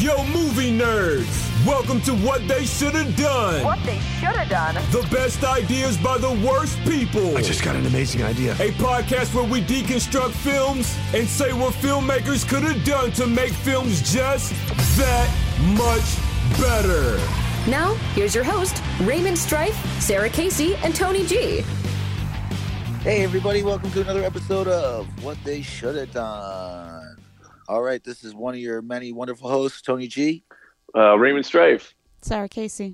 Yo, movie nerds! Welcome to What They Should Have Done. What they should have done. The best ideas by the worst people. I just got an amazing idea. A podcast where we deconstruct films and say what filmmakers could have done to make films just that much better. Now, here's your host, Raymond Strife, Sarah Casey, and Tony G. Hey, everybody. Welcome to another episode of What They Should Have Done. All right, this is one of your many wonderful hosts, Tony G. Raymond Strife. Sarah Casey.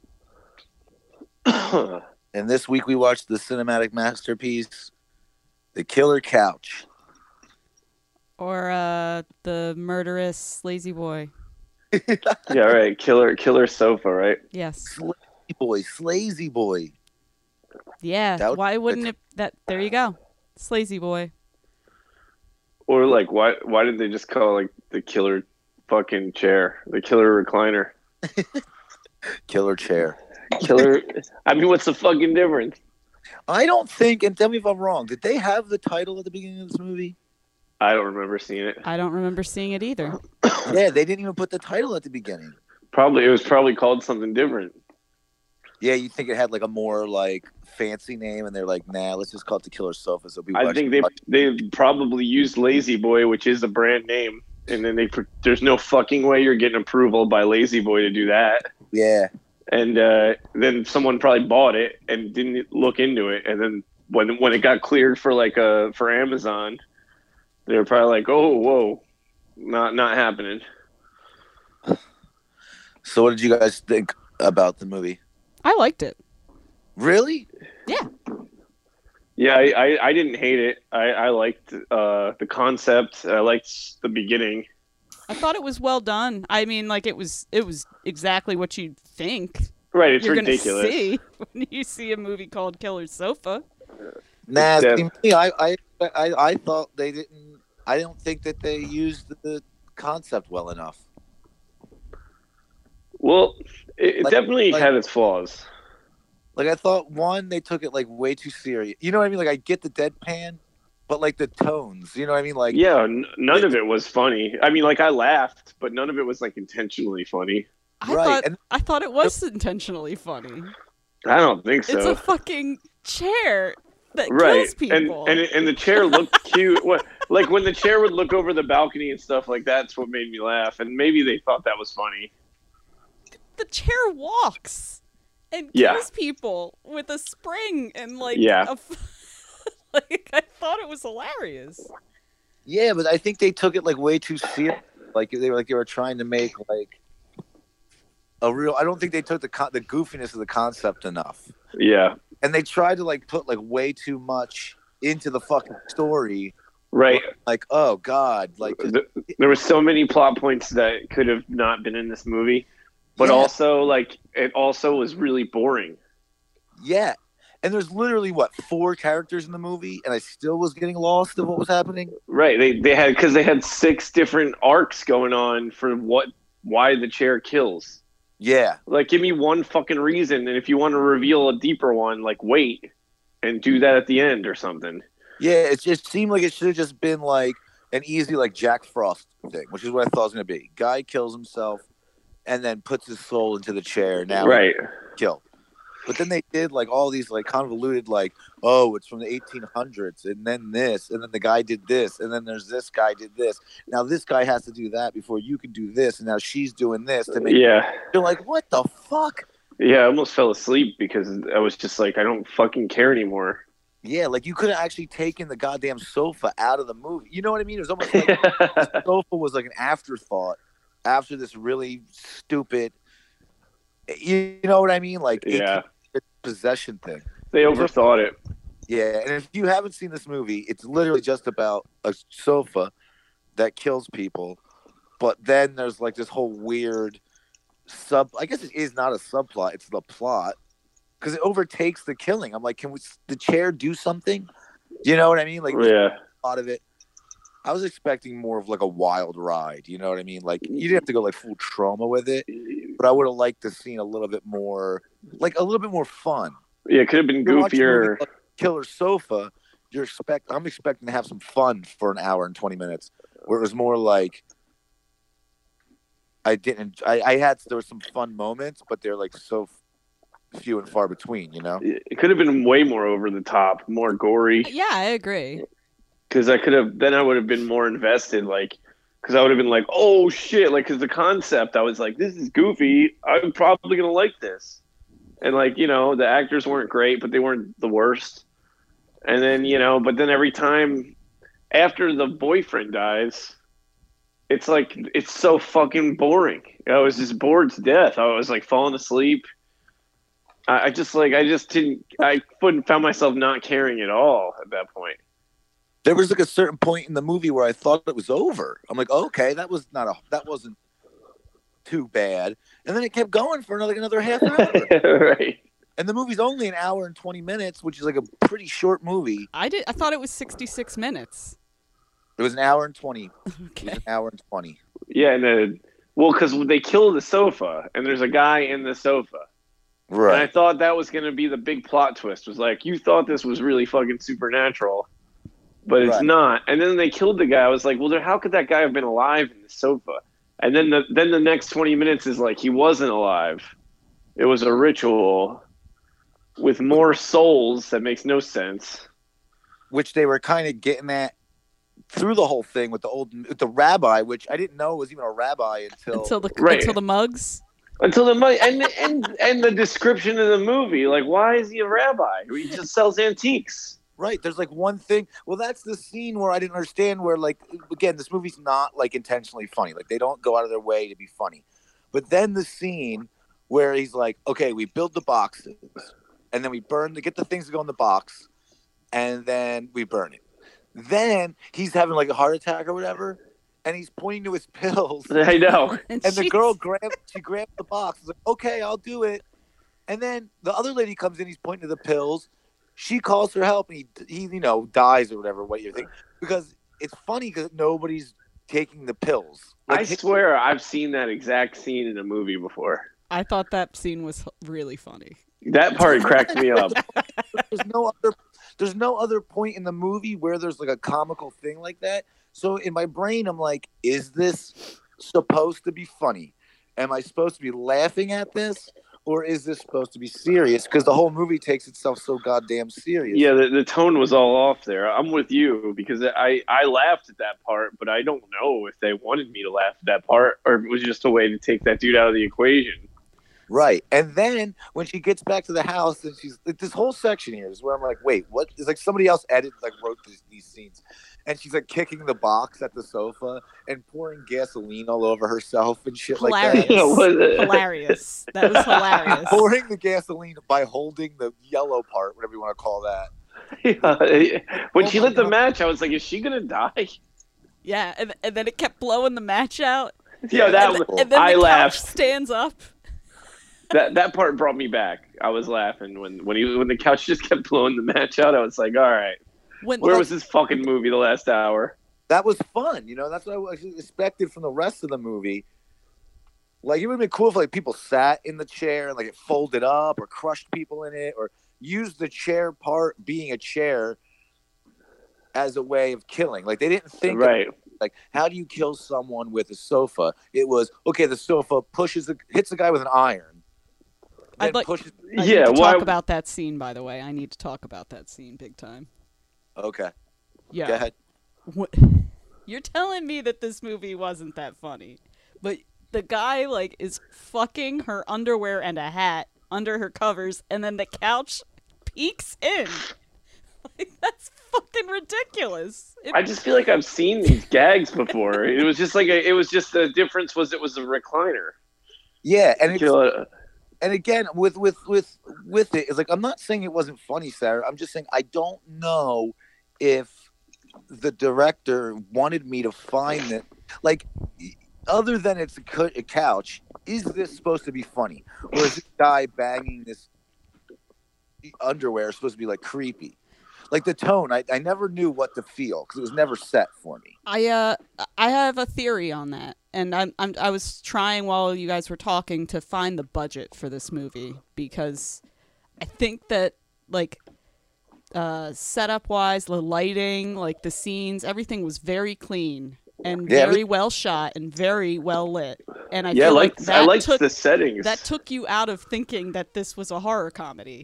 And this week we watched the cinematic masterpiece, The Killer Couch. Or the murderous lazy boy. Yeah, right. Killer sofa, right? Yes. Slazy boy. Yeah. Why wouldn't it? There you go. Slazy boy. Or like, why didn't they just call it, like, the killer fucking chair, the killer recliner, Killer chair, killer? I mean, what's the fucking difference? I don't think, and tell me if I'm wrong, did they have the title at the beginning of this movie? I don't remember seeing it. I don't remember seeing it either. Yeah, they didn't even put the title at the beginning. It was probably called something different. Yeah, you think it had like a more like fancy name, and they're like, nah, let's just call it the Killer Sofa. So people I think they probably used Lazy Boy, which is a brand name, and then there's no fucking way you're getting approval by Lazy Boy to do that. Yeah. And then someone probably bought it and didn't look into it, and then when it got cleared for Amazon, they were probably like, oh, whoa, not happening. So what did you guys think about the movie? I liked it. Really? Yeah. Yeah, I didn't hate it. I liked the concept. I liked the beginning. I thought it was well done. I mean, like it was exactly what you'd think. Right, it's you're ridiculous. Gonna see when you see a movie called Killer Sofa. Nah, I thought they didn't. I don't think that they used the concept well enough. Well, it definitely had its flaws. Like, I thought, one, they took it, like, way too serious. You know what I mean? Like, I get the deadpan, but, like, the tones. You know what I mean? Like, yeah, none of it was funny. I mean, like, I laughed, but none of it was, like, intentionally funny. I thought it was intentionally funny. I don't think so. It's a fucking chair that kills people. And the chair looked cute. Like, when the chair would look over the balcony and stuff, like, that's what made me laugh. And maybe they thought that was funny. The chair walks and kills people with a spring and like like I thought it was hilarious. Yeah, but I think they took it like way too serious. Like they were trying to make like a real. I don't think they took the goofiness of the concept enough. Yeah, and they tried to like put like way too much into the fucking story. Right. Like, oh god, like there were so many plot points that could have not been in this movie. But also, like, it also was really boring. Yeah. And there's literally, 4 characters in the movie, and I still was getting lost of what was happening. Right. They had 6 different arcs going on for why the chair kills. Yeah. Like, give me one fucking reason, and if you want to reveal a deeper one, like, wait and do that at the end or something. Yeah, it just seemed like it should have just been, like, an easy, like, Jack Frost thing, which is what I thought it was going to be. Guy kills himself. And then puts his soul into the chair. Now, killed. But then they did like all these like convoluted, like, oh, it's from the 1800s, and then this, and then the guy did this, and then there's this guy did this. Now this guy has to do that before you can do this, and now she's doing this to make. Yeah. You're like, what the fuck? Yeah, I almost fell asleep because I was just like, I don't fucking care anymore. Yeah, like you could have actually taken the goddamn sofa out of the movie. You know what I mean? It was almost like the sofa was like an afterthought. After this really stupid, you know what I mean? Like, possession thing. They overthought it. Yeah, and if you haven't seen this movie, it's literally just about a sofa that kills people. But then there's like this whole weird I guess it is not a subplot, it's the plot. Because it overtakes the killing. I'm like, can the chair do something? You know what I mean? Like, a lot of it. I was expecting more of like a wild ride, you know what I mean? Like you didn't have to go like full trauma with it, but I would have liked to seen a little bit more, like a little bit more fun. Yeah, it could have been goofier. Like Killer Sofa, I'm expecting to have some fun for an hour and 20 minutes, where it was more like I didn't. I had there were some fun moments, but they're like so few and far between. You know, it could have been way more over the top, more gory. Yeah, I agree. Because I would have been more invested, like, because I would have been like, oh shit, like, because the concept, I was like, this is goofy. I'm probably gonna like this, and like, you know, the actors weren't great, but they weren't the worst. And then, you know, but then every time after the boyfriend dies, it's like it's so fucking boring. I was just bored to death. I was like falling asleep. I found myself not caring at all at that point. There was like a certain point in the movie where I thought it was over. I'm like, okay, that wasn't too bad. And then it kept going for another half hour. Right. And the movie's only an hour and 20 minutes, which is like a pretty short movie. I thought it was 66 minutes. It was an hour and 20. Okay. It was an hour and 20. Yeah, and because they kill the sofa, and there's a guy in the sofa. Right. And I thought that was going to be the big plot twist. Was like, you thought this was really fucking supernatural, but it's not. And then they killed the guy. I was like, well, how could that guy have been alive in the sofa? And then the next 20 minutes is like he wasn't alive. It was a ritual with more souls that makes no sense. Which they were kind of getting at through the whole thing with the rabbi, which I didn't know was even a rabbi until the mugs. Until the money and the description of the movie, like, why is he a rabbi? He just sells antiques. Right. There's like one thing. Well, that's the scene where I didn't understand. Where, like, again, this movie's not like intentionally funny. Like, they don't go out of their way to be funny. But then the scene where he's like, okay, we build the boxes, and then we get the things to go in the box, and then we burn it. Then he's having like a heart attack or whatever. And he's pointing to his pills. I know. And the girl grabs the box. She's like, okay, I'll do it. And then the other lady comes in. He's pointing to the pills. She calls for help, and he dies or whatever. What you think? Because it's funny because nobody's taking the pills. Like, I swear I've seen that exact scene in a movie before. I thought that scene was really funny. That part cracked me up. There's no other point in the movie where there's like a comical thing like that. So in my brain, I'm like, is this supposed to be funny? Am I supposed to be laughing at this? Or is this supposed to be serious? Because the whole movie takes itself so goddamn serious. Yeah, the tone was all off there. I'm with you because I laughed at that part, but I don't know if they wanted me to laugh at that part or if it was just a way to take that dude out of the equation. Right. And then when she gets back to the house and she's like, this whole section here is where I'm like, wait, what? It's like somebody else wrote these scenes. And she's like kicking the box at the sofa and pouring gasoline all over herself and shit hilarious. Like that. Hilarious. That was hilarious. Pouring the gasoline by holding the yellow part, whatever you want to call that. Yeah. When she lit the match, I was like, is she going to die? Yeah, and then it kept blowing the match out. Yeah, and then I laughed. Couch stands up. That part brought me back. I was laughing when the couch just kept blowing the match out. I was like, all right. Where was this fucking movie the last hour? That was fun, That's what I expected from the rest of the movie. Like, it would have been cool if like people sat in the chair and like it folded up or crushed people in it or used the chair part being a chair as a way of killing. Like, they didn't think right. Like, how do you kill someone with a sofa? It was okay. The sofa hits the guy with an iron. I'd like to talk about that scene, by the way. I need to talk about that scene big time. Okay. Yeah. Go ahead. You're telling me that this movie wasn't that funny, but the guy like is fucking her underwear and a hat under her covers, and then the couch peeks in. Like, that's fucking ridiculous. I just feel like I've seen these gags before. It was just the difference was it was a recliner. Yeah, and again, with it, it's like, I'm not saying it wasn't funny, Sarah. I'm just saying I don't know if the director wanted me to find it. Like, other than it's a couch, is this supposed to be funny? Or is this guy banging this underwear supposed to be, like, creepy? Like, the tone, I never knew what to feel because it was never set for me. I have a theory on that. And I was trying while you guys were talking to find the budget for this movie because I think that like setup wise, the lighting, like the scenes, everything was very clean and very well shot and very well lit. And I Yeah, feel like I liked took the settings. that took you out of thinking that this was a horror comedy.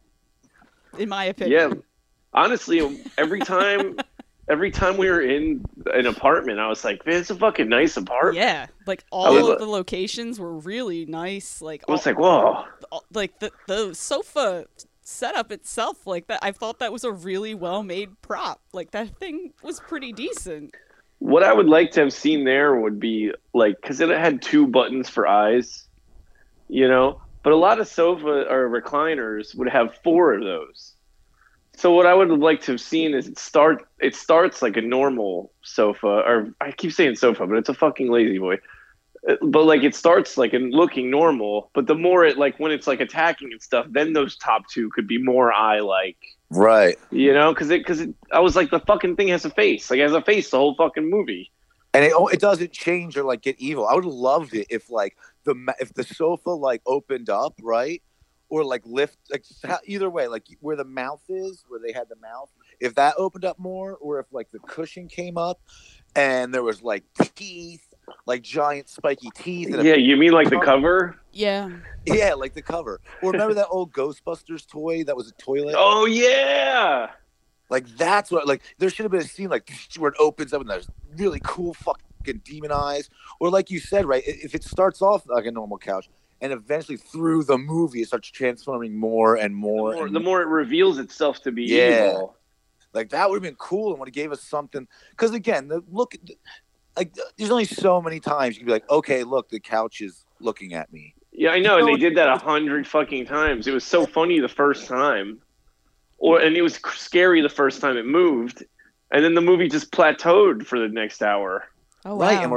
In my opinion. Yeah, honestly, every time we were in an apartment, I was like, man, it's a fucking nice apartment. Yeah, like was all of like- the locations were really nice. Like I was like, whoa. like the sofa setup itself, like that. I thought that was a really well made prop. Like that thing was pretty decent. What I would like to have seen there would be like, because it had 2 buttons for eyes, you know, but a lot of sofa or recliners would have 4 of those. So what I would have liked to have seen is it starts like a normal sofa, or I keep saying sofa, but it's a fucking lazy boy. But like it starts like in looking normal, but the more it like when it's like attacking and stuff, then those top 2 could be more eye like. Right. You know, because I was like, the fucking thing has a face. Like, it has a face the whole fucking movie. And it doesn't change or like get evil. I would have loved it if like if the sofa like opened up, right, or like lift, like either way, like where the mouth is, where they had the mouth, if that opened up more, or if like the cushion came up and there was like teeth, like giant spiky teeth. And Yeah, you mean like the cover? Yeah. yeah, like the cover. Or remember that old Ghostbusters toy that was a toilet? Oh yeah. Like that's what like there should have been a scene like where it opens up and there's really cool fucking demon eyes. Or like you said, right? If it starts off like a normal couch and eventually through the movie it starts transforming more and more. The more it reveals itself to be Yeah. evil. Like that would have been cool and would have gave us something. Because again, like there's only so many times you can be like, okay, look, the couch is looking at me. Yeah, I know, and they did that 100 fucking times. It was so funny the first time, and it was scary the first time it moved, and then the movie just plateaued for the next hour. Oh wow. Right.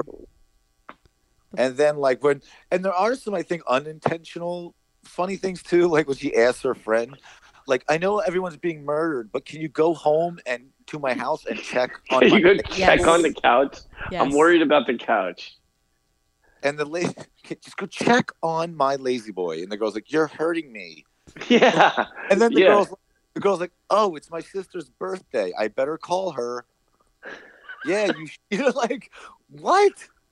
And then like and there are some, I think, unintentional funny things too. Like when she asks her friend, like, I know everyone's being murdered, but can you go home and to my house and check on You my go check on the couch. Yes. I'm worried about the couch. and the lady just go check on my lazy boy. And the girl's like, you're hurting me. Yeah. And then the Yeah. girl's like, oh, it's my sister's birthday. I better call her. Yeah, you're like, what?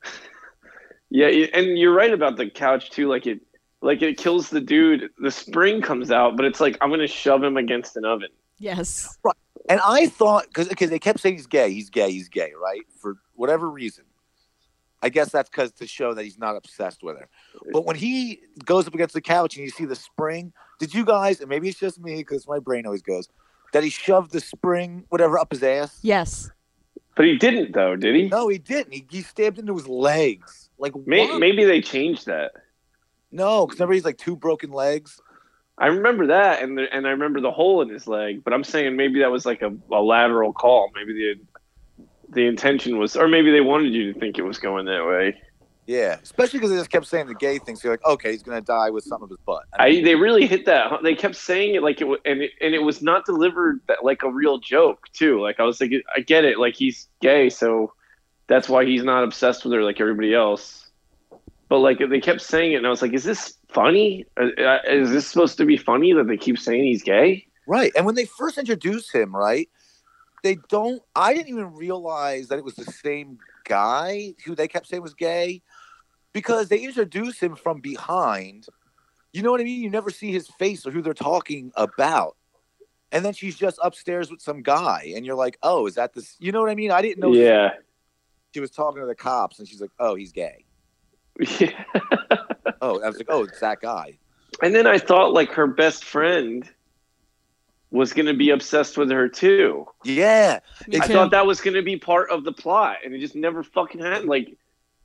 Yeah, and you're right about the couch too. Like it kills the dude. The spring comes out, but it's like, I'm gonna shove him against an oven. Yes. And I thought, because they kept saying he's gay, right? For whatever reason. I guess that's because to show that he's not obsessed with her. But when he goes up against the couch and you see the spring, did you guys, and maybe it's just me because my brain always goes, that he shoved the spring, whatever, up his ass? Yes. But he didn't, though, did he? No, he didn't. He stabbed into his legs. Like, what? Maybe they changed that. No, because remember he's like 2 broken legs. I remember that, and I remember the hole in his leg. But I'm saying maybe that was like a lateral call. Maybe the intention was, or maybe they wanted you to think it was going that way. Yeah, especially because they just kept saying the gay thing. So you're like, okay, he's gonna die with something of his butt. They really hit that. They kept saying it like it was, and it was not delivered like a real joke too. Like I was like, I get it. Like he's gay, so that's why he's not obsessed with her like everybody else. But like they kept saying it, and I was like, is this funny? Is this supposed to be funny that they keep saying he's gay? Right, and when they first introduced him, right, I didn't even realize that it was the same guy who they kept saying was gay, because they introduce him from behind. You know what I mean? You never see his face or who they're talking about. And then she's just upstairs with some guy, and you're like, oh, is that this? You know what I mean? I didn't know. Yeah. She was talking to the cops, and she's like, oh, he's gay. Yeah. Oh, I was like, oh, it's that guy. And then I thought like her best friend was going to be obsessed with her too. Yeah. Me I too. thought that was going to be part of the plot, and it just never fucking happened. Like,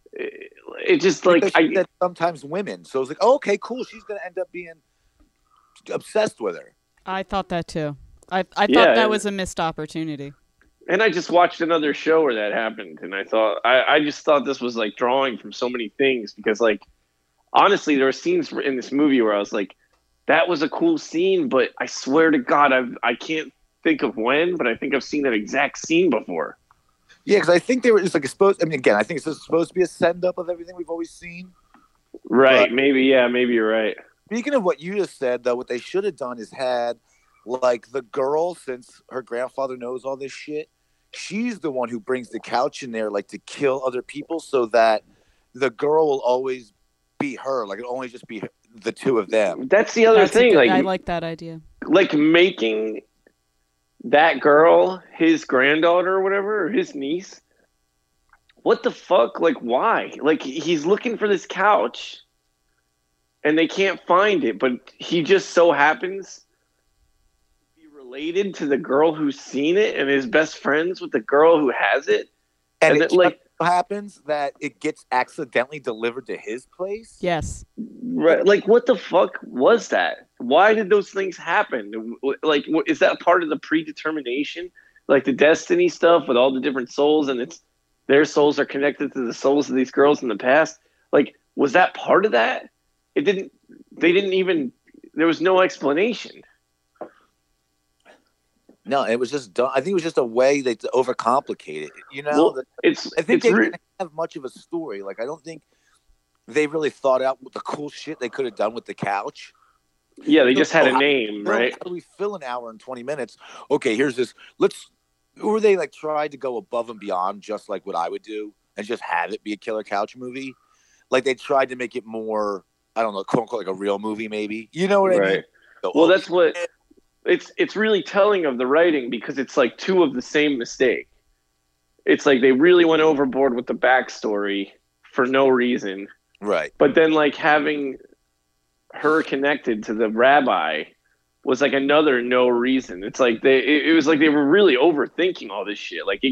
it just like Because she said sometimes women. So I was like, oh, okay, cool. She's going to end up being obsessed with her. I thought that too. I thought Yeah, that and- was a missed opportunity. And I just watched another show where that happened, and I thought I just thought this was like drawing from so many things, because like honestly, there were scenes in this movie where I was like, that was a cool scene, but I swear to God, I can't think of when, but I think I've seen that exact scene before. Yeah, because I think they were just like supposed. I mean, again, I think it's just supposed to be a send up of everything we've always seen. Right? But- Maybe you're right. Speaking of what you just said, though, what they should have done is had like the girl, since her grandfather knows all this shit, she's the one who brings the couch in there, like to kill other people, so that the girl will always be her. Like it'll only just be the two of them. That's the other thing. I like that idea. Like making that girl his granddaughter or whatever, or his niece. What the fuck? Like, why? Like, he's looking for this couch and they can't find it, but he just so happens to be related to the girl who's seen it and is best friends with the girl who has it. And it like happens that it gets accidentally delivered to his place. Yes. Right. Like, what the fuck was that? Why did those things happen? Like, is that part of the predetermination? Like the destiny stuff with all the different souls, and it's their souls are connected to the souls of these girls in the past. Like, was that part of that? They didn't even, there was no explanation. No, it was just done. I think it was just a way to overcomplicate it. You know, Well, I think they didn't have much of a story. Like, I don't think they really thought out the cool shit they could have done with the couch. Yeah, they just had a name, right? How do we fill an hour and 20 minutes? Okay, here's this. Or they like tried to go above and beyond, just like what I would do, and just have it be a killer couch movie. Like they tried to make it more, I don't know, quote unquote, like a real movie, maybe. You know what I mean? So, well, that's what it's really telling of the writing, because it's like two of the same mistake. It's like they really went overboard with the backstory for no reason, right? But then like having her connected to the rabbi was like another no reason. It's like it was like they were really overthinking all this shit. Like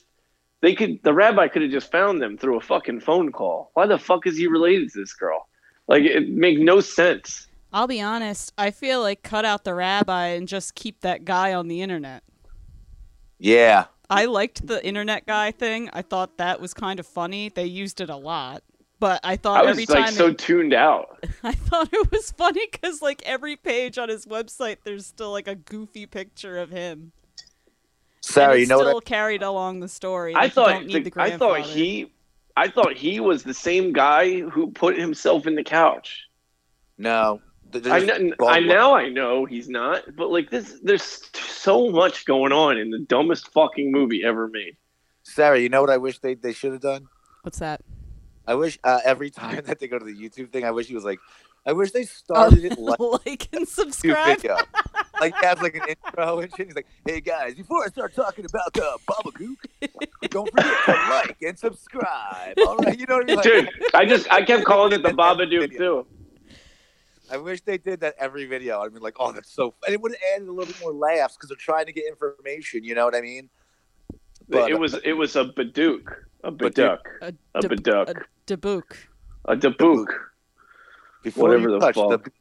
the rabbi could have just found them through a fucking phone call. Why the fuck is he related to this girl? Like, it made no sense. I'll be honest, I feel like cut out the rabbi and just keep that guy on the internet. Yeah. I liked the internet guy thing. I thought that was kind of funny. They used it a lot. But I thought every time... I was so tuned out. I thought it was funny because, like, every page on his website, there's still, like, a goofy picture of him. Sorry, you know still what? Carried along the story. I Like, thought I thought he was the same guy who put himself in the couch. No. I know he's not, but like there's so much going on in the dumbest fucking movie ever made. Sarah, you know what I wish they should have done? What's that? I wish every time that they go to the YouTube thing, I wish he was like, I wish they started it like and subscribe. Video. Like has like an intro and shit. He's like, hey guys, before I start talking about Baba Gook, don't forget to like and subscribe. All right, you know what I mean? Like, dude, I kept calling it the Babadook too. I wish they did that every video. I'd be like, oh, that's so funny. It would have added a little bit more laughs because they're trying to get information. You know what I mean? But, it was a Badook. A Badook. A Badook. A Dabook. A Dabook. Whatever the fuck.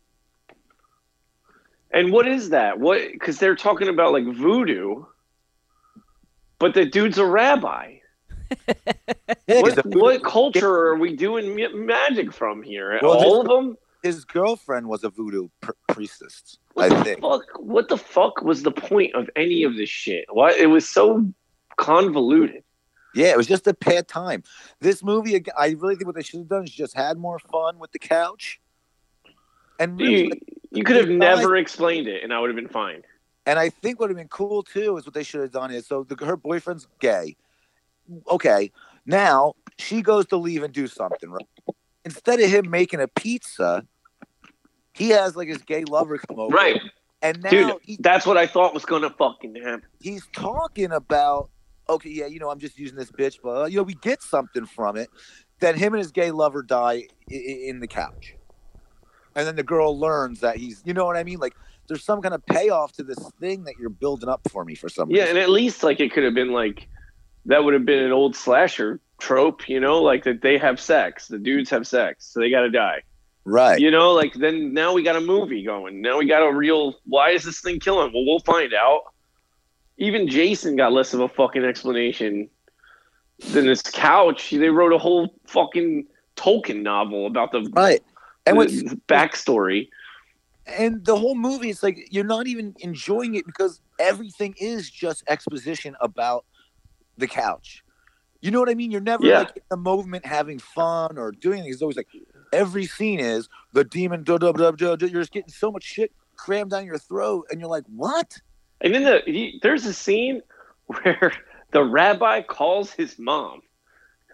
And what is that? What? Because they're talking about like voodoo, but the dude's a rabbi. Yeah, what culture are we doing magic from here? Well, all of them? His girlfriend was a voodoo priestess, I think. What the fuck was the point of any of this shit? Why? It was so convoluted. Yeah, it was just a bad time. This movie, I really think what they should have done is just had more fun with the couch. And really, you could have never explained it, and I would have been fine. And I think what would have been cool too is what they should have done is her boyfriend's gay. Okay, now she goes to leave and do something. Right? Instead of him making a pizza, he has like his gay lover come over. Right. And now dude, that's what I thought was gonna fucking happen. He's talking about, okay, yeah, I'm just using this bitch, but we get something from it. Then him and his gay lover die in the couch. And then the girl learns that he's, you know what I mean? Like, there's some kind of payoff to this thing that you're building up for me for some reason. Yeah, and at least, like, it could have been, like, that would have been an old slasher trope, like, that they have sex. The dudes have sex, so they got to die. Right. Like, then now we got a movie going. Now we got a real, why is this thing killing? Well, we'll find out. Even Jason got less of a fucking explanation than this couch. They wrote a whole fucking Tolkien novel about the... Right. And what's backstory, and the whole movie, it's like you're not even enjoying it because everything is just exposition about the couch. You know what I mean? You're never like in the moment having fun or doing things. It's always like every scene is the demon. You're just getting so much shit crammed down your throat, and you're like, what? And then there's a scene where the rabbi calls his mom.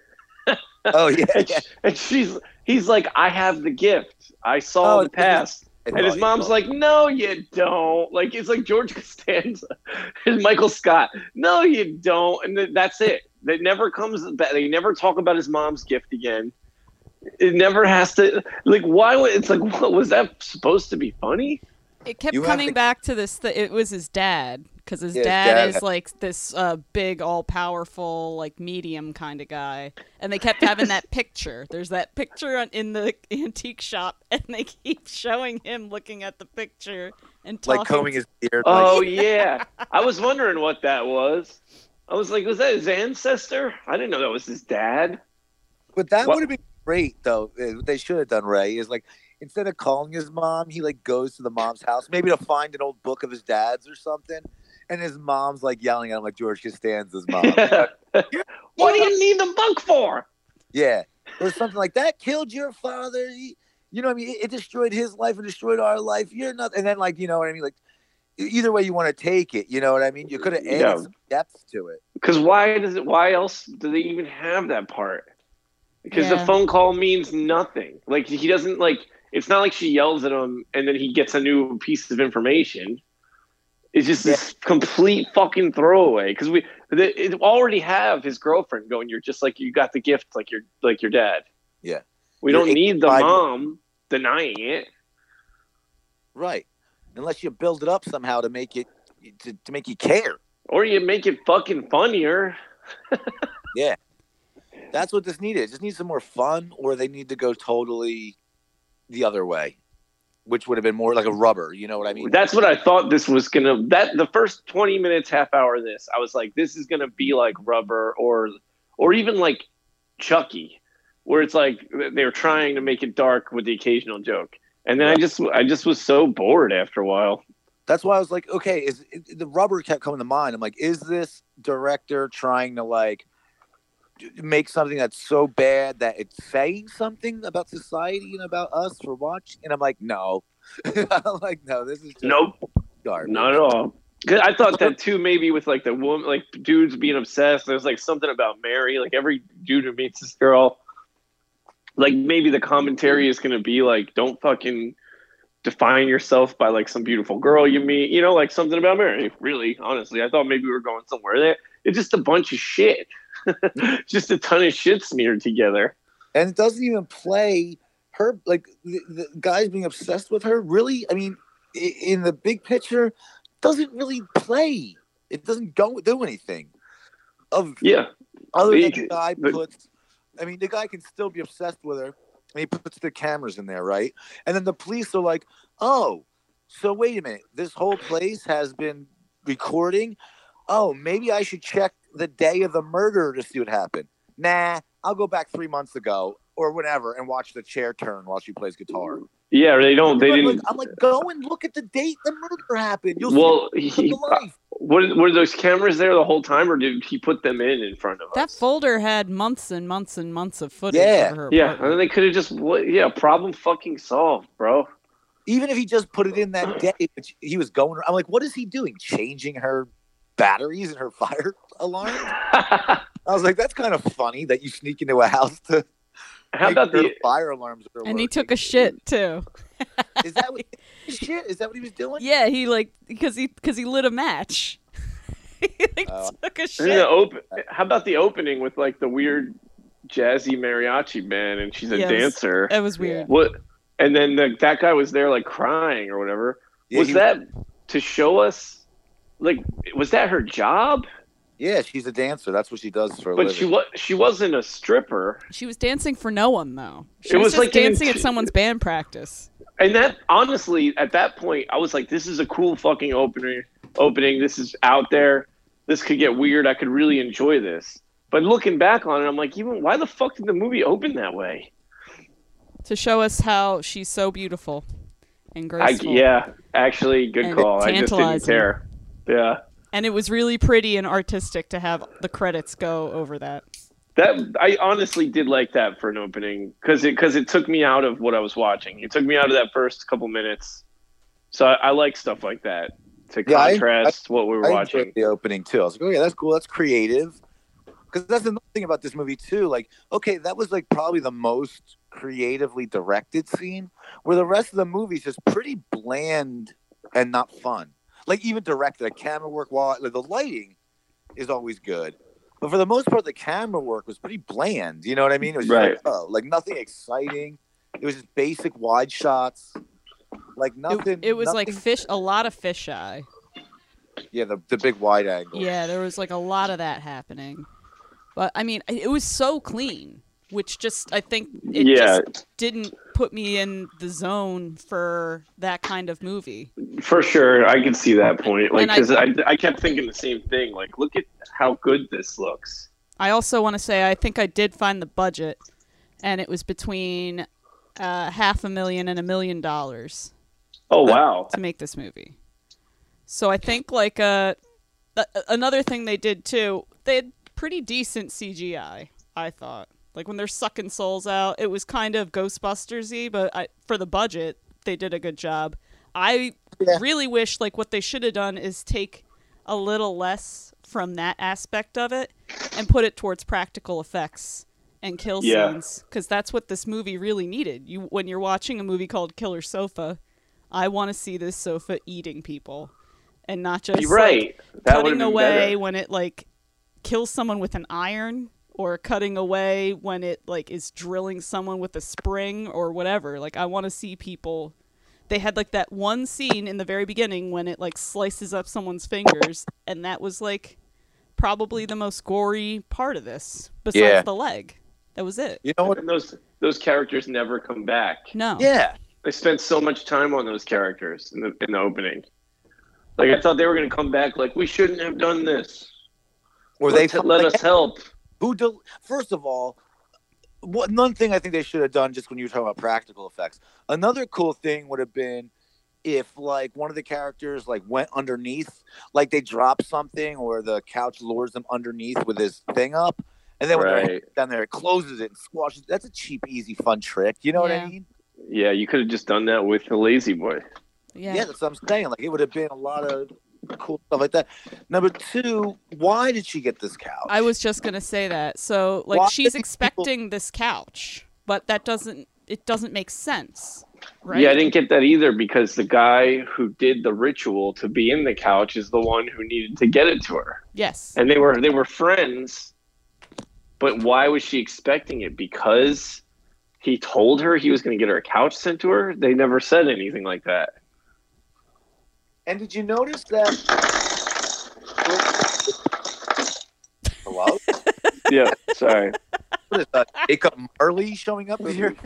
Oh yeah, And, yeah. he's like, I have the gift. I saw the past. And his mom's like, no, you don't. Like, it's like George Costanza and Michael Scott. No, you don't. And that's it. That never comes back. They never talk about his mom's gift again. It never has to. Like, why would it's like? What was that supposed to be funny? It kept You have coming to- back to this. It was his dad, because his Yeah, his dad dad is had- like this big, all-powerful, like medium kind of guy, and they kept having that picture. There's that picture in the antique shop, and they keep showing him looking at the picture and talking. Like combing his beard. Oh like, yeah, I was wondering what that was. I was like, was that his ancestor? I didn't know that was his dad. but that What- would have been great, though. What they should have done, Ray, is like instead of calling his mom, he like goes to the mom's house, maybe to find an old book of his dad's or something, and his mom's like yelling at him like George Costanza's mom. What do you need the book for? Yeah, or something like that. Killed your father. You know what I mean? It destroyed his life and destroyed our life. You're not. And then like, you know what I mean? Like either way you want to take it. You know what I mean? You could have added Yeah. some depth to it. Because why else do they even have that part? Because the Yeah. phone call means nothing. Like he doesn't like. It's not like she yells at him and then he gets a new piece of information. It's just this complete fucking throwaway. Because it already have his girlfriend going. You're just like you got the gift, like your dad. Yeah. We You're don't need the 85. mom denying it. Right. Unless you build it up somehow to make it to make you care. Or you make it fucking funnier. That's what this needed. It just needs some more fun, or they need to go totally the other way, which would have been more like a rubber. You know what I mean? That's what I thought this was gonna. That the first 20 minutes, half hour of this, I was like, this is gonna be like Rubber or even like Chucky, where it's like they were trying to make it dark with the occasional joke, and then I just was so bored after a while. That's why I was like, okay, the rubber kept coming to mind. I'm like, is this director trying to like make something that's so bad that it's saying something about society and about us for watching? And I'm like, no. I'm like, no, this is just Nope, garbage. not at all. 'Cause I thought that too, maybe with like the woman, like dudes being obsessed. There's like something about Mary, like every dude who meets this girl, like maybe the commentary is gonna be like, don't fucking define yourself by like some beautiful girl you meet, you know, like something about Mary. Really, honestly, I thought maybe we were going somewhere there. It's just a bunch of shit, just a ton of shit smeared together. And it doesn't even play her, like the guys being obsessed with her. Really, I mean, in the big picture, doesn't really play. It doesn't do anything. Yeah, Other than The- the guy the- puts, I mean, the guy can still be obsessed with her, and he puts the cameras in there, right? And then the police are like, "Oh, so wait a minute, this whole place has been recording. Oh, maybe I should check the day of the murder to see what happened. Nah, I'll go back 3 months ago or whatever and watch the chair turn while she plays guitar." yeah. They don't. They Like, didn't. I'm like, go and look at the date the murder happened. You'll Well, see the life. were those cameras there the whole time, or did he put them in front of That us? folder had months and months and months of footage Yeah. of her Yeah, and apartment. then they could have just problem fucking solved, bro. Even if he just put it in that day, which he was going, I'm like, what is he doing? Changing her batteries and her fire alarm? I was like, that's kind of funny that you sneak into a house to How make about sure the? fire alarms are And he working. took a shit too. Is that what shit? Is that what he was doing? Yeah, he like because he lit a match. He like, Oh. took a And shit. how about the opening with like the weird jazzy mariachi band, and she's a Yeah, it was- dancer. That was weird. What? And then that guy was there like crying or whatever. Yeah, Was that to show us? Like, was that her job? Yeah, she's a dancer. That's what she does for a But living. she wasn't a stripper. She was dancing for no one though. She It was was just like an dancing at int- someone's band practice. And that honestly, at that point, I was like, "This is a cool fucking opening. This is out there. This could get weird. I could really enjoy this." But looking back on it, I'm like, even why the fuck did the movie open that way? To show us how she's so beautiful and graceful. Yeah, actually, good And call. I just didn't tantalizing. care. Yeah, And it was really pretty and artistic to have the credits go over that. that I honestly did like that for an opening because it took me out of what I was watching. It took me out of that first couple minutes. So I like stuff like that to Yeah, contrast what we were I watching. enjoyed the opening too. I was like, oh yeah, that's cool. That's creative. Because that's another thing about this movie too. Like, okay, that was like probably the most creatively directed scene, where the rest of the movie is just pretty bland and not fun. Like even directed, the camera work, while like, the lighting is always good, but for the most part, the camera work was pretty bland. You know what I mean? It was just like, like nothing exciting. It was just basic wide shots. Like nothing. It was nothing, like a lot of fisheye. Yeah, the big wide angle. Yeah, there was like a lot of that happening. But I mean, it was so clean, which just I think it just didn't put me in the zone for that kind of movie. For sure, I can see that point. Like, because I kept thinking the same thing. Like, look at how good this looks. I also want to say I think I did find the budget, and it was between $500,000 and $1 million. Oh wow! To make this movie. So I think like another thing they did too, they had pretty decent CGI, I thought. Like when they're sucking souls out, it was kind of Ghostbusters-y, but for the budget, they did a good job. I really wish like what they should have done is take a little less from that aspect of it and put it towards practical effects and kill scenes, because that's what this movie really needed. When you're watching a movie called Killer Sofa, I want to see this sofa eating people. And not just like, cutting away better when it like kills someone with an iron, or cutting away when it like is drilling someone with a spring or whatever. Like I want to see people. They had like that one scene in the very beginning when it like slices up someone's fingers, and that was like probably the most gory part of this, besides the leg. That was it. You know what? And those characters never come back. No. Yeah. They spent so much time on those characters in the opening. Like, I thought they were going to come back like, we shouldn't have done this. Or let us help. First of all, one thing I think they should have done, just when you were talking about practical effects, another cool thing would have been if, like, one of the characters, like, went underneath, like, they drop something, or the couch lures them underneath with his thing up, and then when they're down there, it closes it and squashes. That's a cheap, easy, fun trick. You know what I mean? Yeah, you could have just done that with the Lazy Boy. Yeah, that's what I'm saying. Like, it would have been a lot of cool stuff like that. Number two, why did she get this couch? I was just gonna say that. So, like, she's expecting this couch, but it doesn't make sense, right? Yeah, I didn't get that either, because the guy who did the ritual to be in the couch is the one who needed to get it to her. Yes, and they were friends. But why was she expecting it? Because he told her he was going to get her a couch sent to her? They never said anything like that. And did you notice that? Hello? Yeah, sorry. What is that? Jacob Marley showing up here?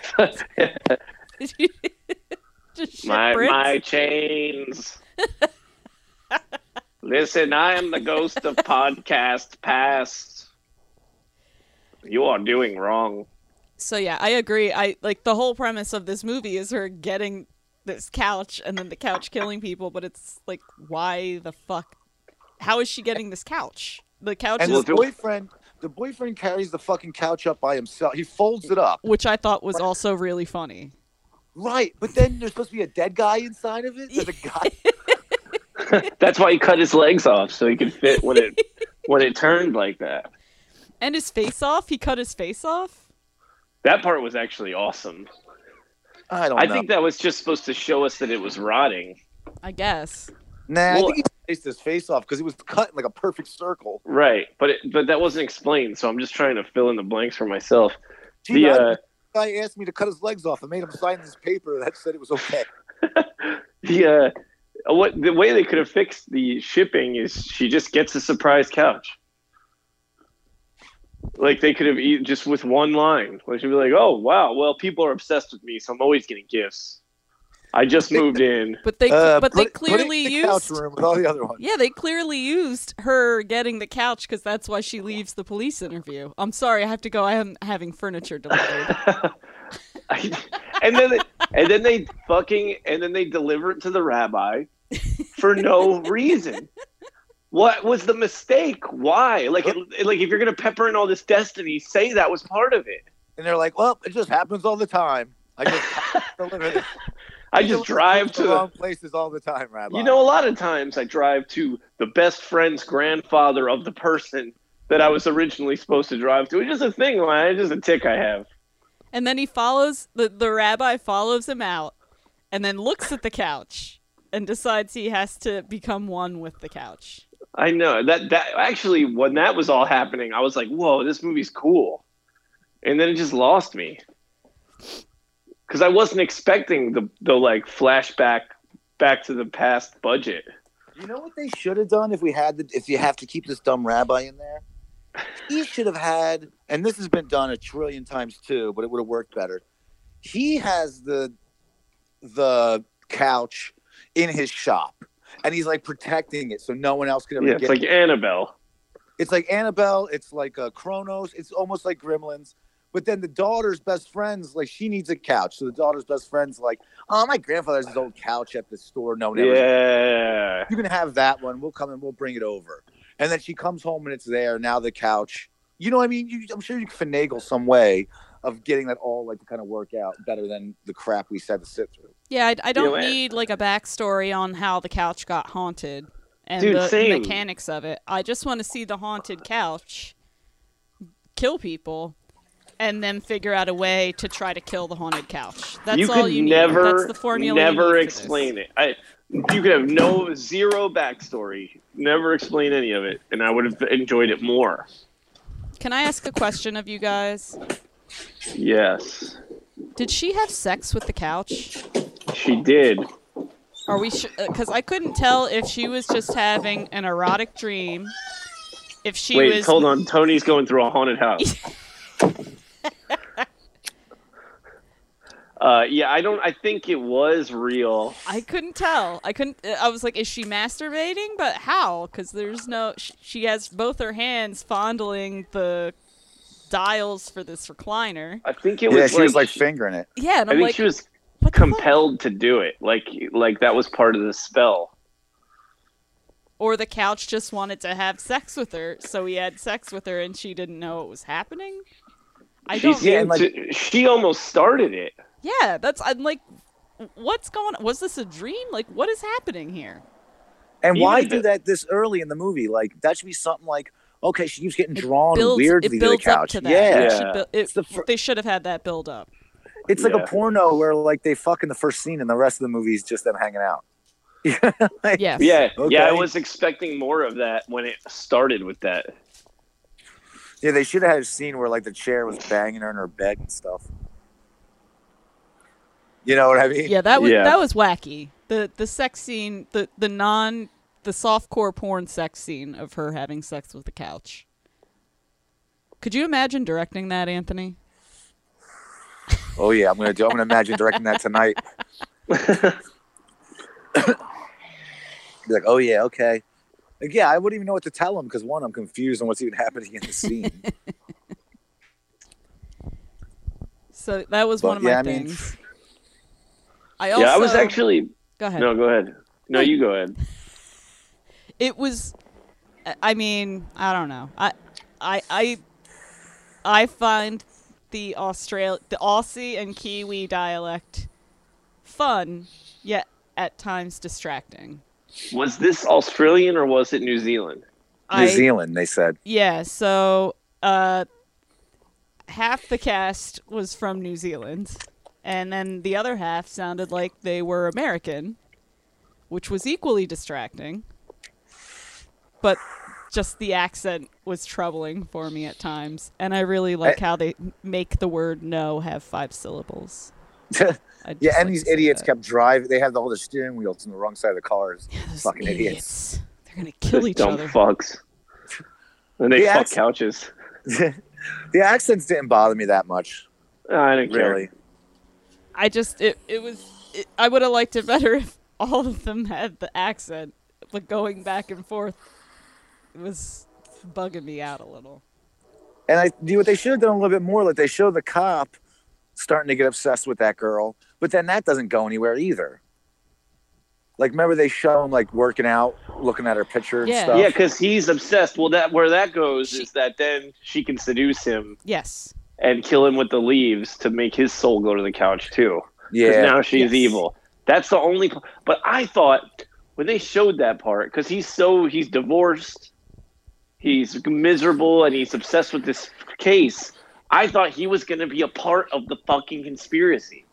my chains. Listen, I am the ghost of podcast past. You are doing wrong. So yeah, I agree. I like the whole premise of this movie is her getting this couch and then the couch killing people, but it's like, why the fuck? How is she getting this couch? The couch and is the boyfriend carries the fucking couch up by himself. He folds it up, which I thought was also really funny. Right, but then there's supposed to be a dead guy inside of it. There's a guy. That's why he cut his legs off, so he could fit when it turned like that. And his face off? He cut his face off? That part was actually awesome. I think that was just supposed to show us that it was rotting. I guess. Nah, I think he placed his face off because it was cut in like a perfect circle. Right, but that wasn't explained, so I'm just trying to fill in the blanks for myself. Gee, the guy asked me to cut his legs off and made him sign this paper that said it was okay. The way they could have fixed the shipping is she just gets a surprise couch. Like, they could have just with one line. Like, she'd be like, oh, wow, well, people are obsessed with me, so I'm always getting gifts. I just moved in. But they clearly used couch room with all the other ones. Yeah, they clearly used her getting the couch because that's why she leaves the police interview. I'm sorry, I have to go. I am having furniture delivered. and then they deliver it to the rabbi for no reason. What was the mistake? Why? Like if you're gonna pepper in all this destiny, say that was part of it. And they're like, well, it just happens all the time. I just deliver this. I just drive to the wrong places all the time, Rabbi. You know, a lot of times I drive to the best friend's grandfather of the person that I was originally supposed to drive to. It's just a thing, man. It's just a tick I have. And then he follows, the rabbi follows him out and then looks at the couch and decides he has to become one with the couch. I know. That actually, when that was all happening, I was like, whoa, this movie's cool. And then it just lost me. Because I wasn't expecting the like flashback back to the past budget. You know what they should have done if you have to keep this dumb rabbi in there? He should have had, and this has been done a trillion times too, but it would have worked better. He has the couch in his shop, and he's like protecting it so no one else can ever get it. It's like Annabelle. It's like Annabelle. It's like Kronos. It's almost like Gremlins. But then the daughter's best friend's like, she needs a couch. So the daughter's best friend's like, oh, my grandfather has his old couch at the store. No one ever. Yeah. You can have that one. We'll come and we'll bring it over. And then she comes home and it's there. Now the couch. You know what I mean? I'm sure you can finagle some way of getting that all like to kind of work out better than the crap we had to sit through. Yeah, I don't need like a backstory on how the couch got haunted and Dude, the mechanics of it. I just want to see the haunted couch kill people and then figure out a way to try to kill the haunted couch. That's all you need. That's the formula. Never explain it. You could have zero backstory. Never explain any of it, and I would have enjoyed it more. Can I ask a question of you guys? Yes. Did she have sex with the couch? She did. Are we? Because I couldn't tell if she was just having an erotic dream. If she was. Wait, hold on. Tony's going through a haunted house. I think it was real. I couldn't tell. I was like, is she masturbating? But how? Because there's no. She has both her hands fondling the dials for this recliner. I think it was. Yeah, she was like fingering it. Yeah, and I think she was compelled to do it. Like that was part of the spell. Or the couch just wanted to have sex with her, so he had sex with her, and she didn't know it was happening. She almost started it. Yeah, I'm like, what's going on? Was this a dream? Like, what is happening here? And why do that this early in the movie? Like, that should be something like, okay, she keeps getting drawn weirdly to the couch. Up to that. Yeah. They should have had that build up. It's like a porno where like they fuck in the first scene and the rest of the movie is just them hanging out. Yes. Yeah. Okay. Yeah, I was expecting more of that when it started with that. Yeah, they should have had a scene where like the chair was banging her in her bed and stuff. You know what I mean? Yeah, that was wacky. The sex scene, the softcore porn sex scene of her having sex with the couch. Could you imagine directing that, Anthony? Oh yeah, I'm gonna imagine directing that tonight. Be like, oh yeah, okay. Like, yeah, I wouldn't even know what to tell him because one, I'm confused on what's even happening in the scene. So that was one of my things. I was actually. Go ahead. No, go ahead. No, you go ahead. It was. I mean, I don't know. I find the Aussie and Kiwi dialect fun, yet at times distracting. Was this Australian or was it New Zealand? New Zealand, they said. Yeah, so half the cast was from New Zealand, and then the other half sounded like they were American, which was equally distracting. But just the accent was troubling for me at times, and I really like how they make the word "no" have 5 syllables. Yeah, and these idiots kept driving. They had all the steering wheels on the wrong side of the cars. Yeah, fucking idiots. They're gonna kill each other. Dumb fucks. And they fuck couches. The accents didn't bother me that much. I didn't care. Really. I just I would have liked it better if all of them had the accent, but going back and forth was bugging me out a little. And what they should have done a little bit more, like they show the cop starting to get obsessed with that girl, but then that doesn't go anywhere either. Like, remember they show him like working out, looking at her picture and stuff? Yeah, because he's obsessed. Well, where that goes is that then she can seduce him. Yes. And kill him with the leaves to make his soul go to the couch too. Yeah. Because now she's evil. That's the only. But I thought when they showed that part, because he's divorced, He's miserable and he's obsessed with this case. I thought he was going to be a part of the fucking conspiracy.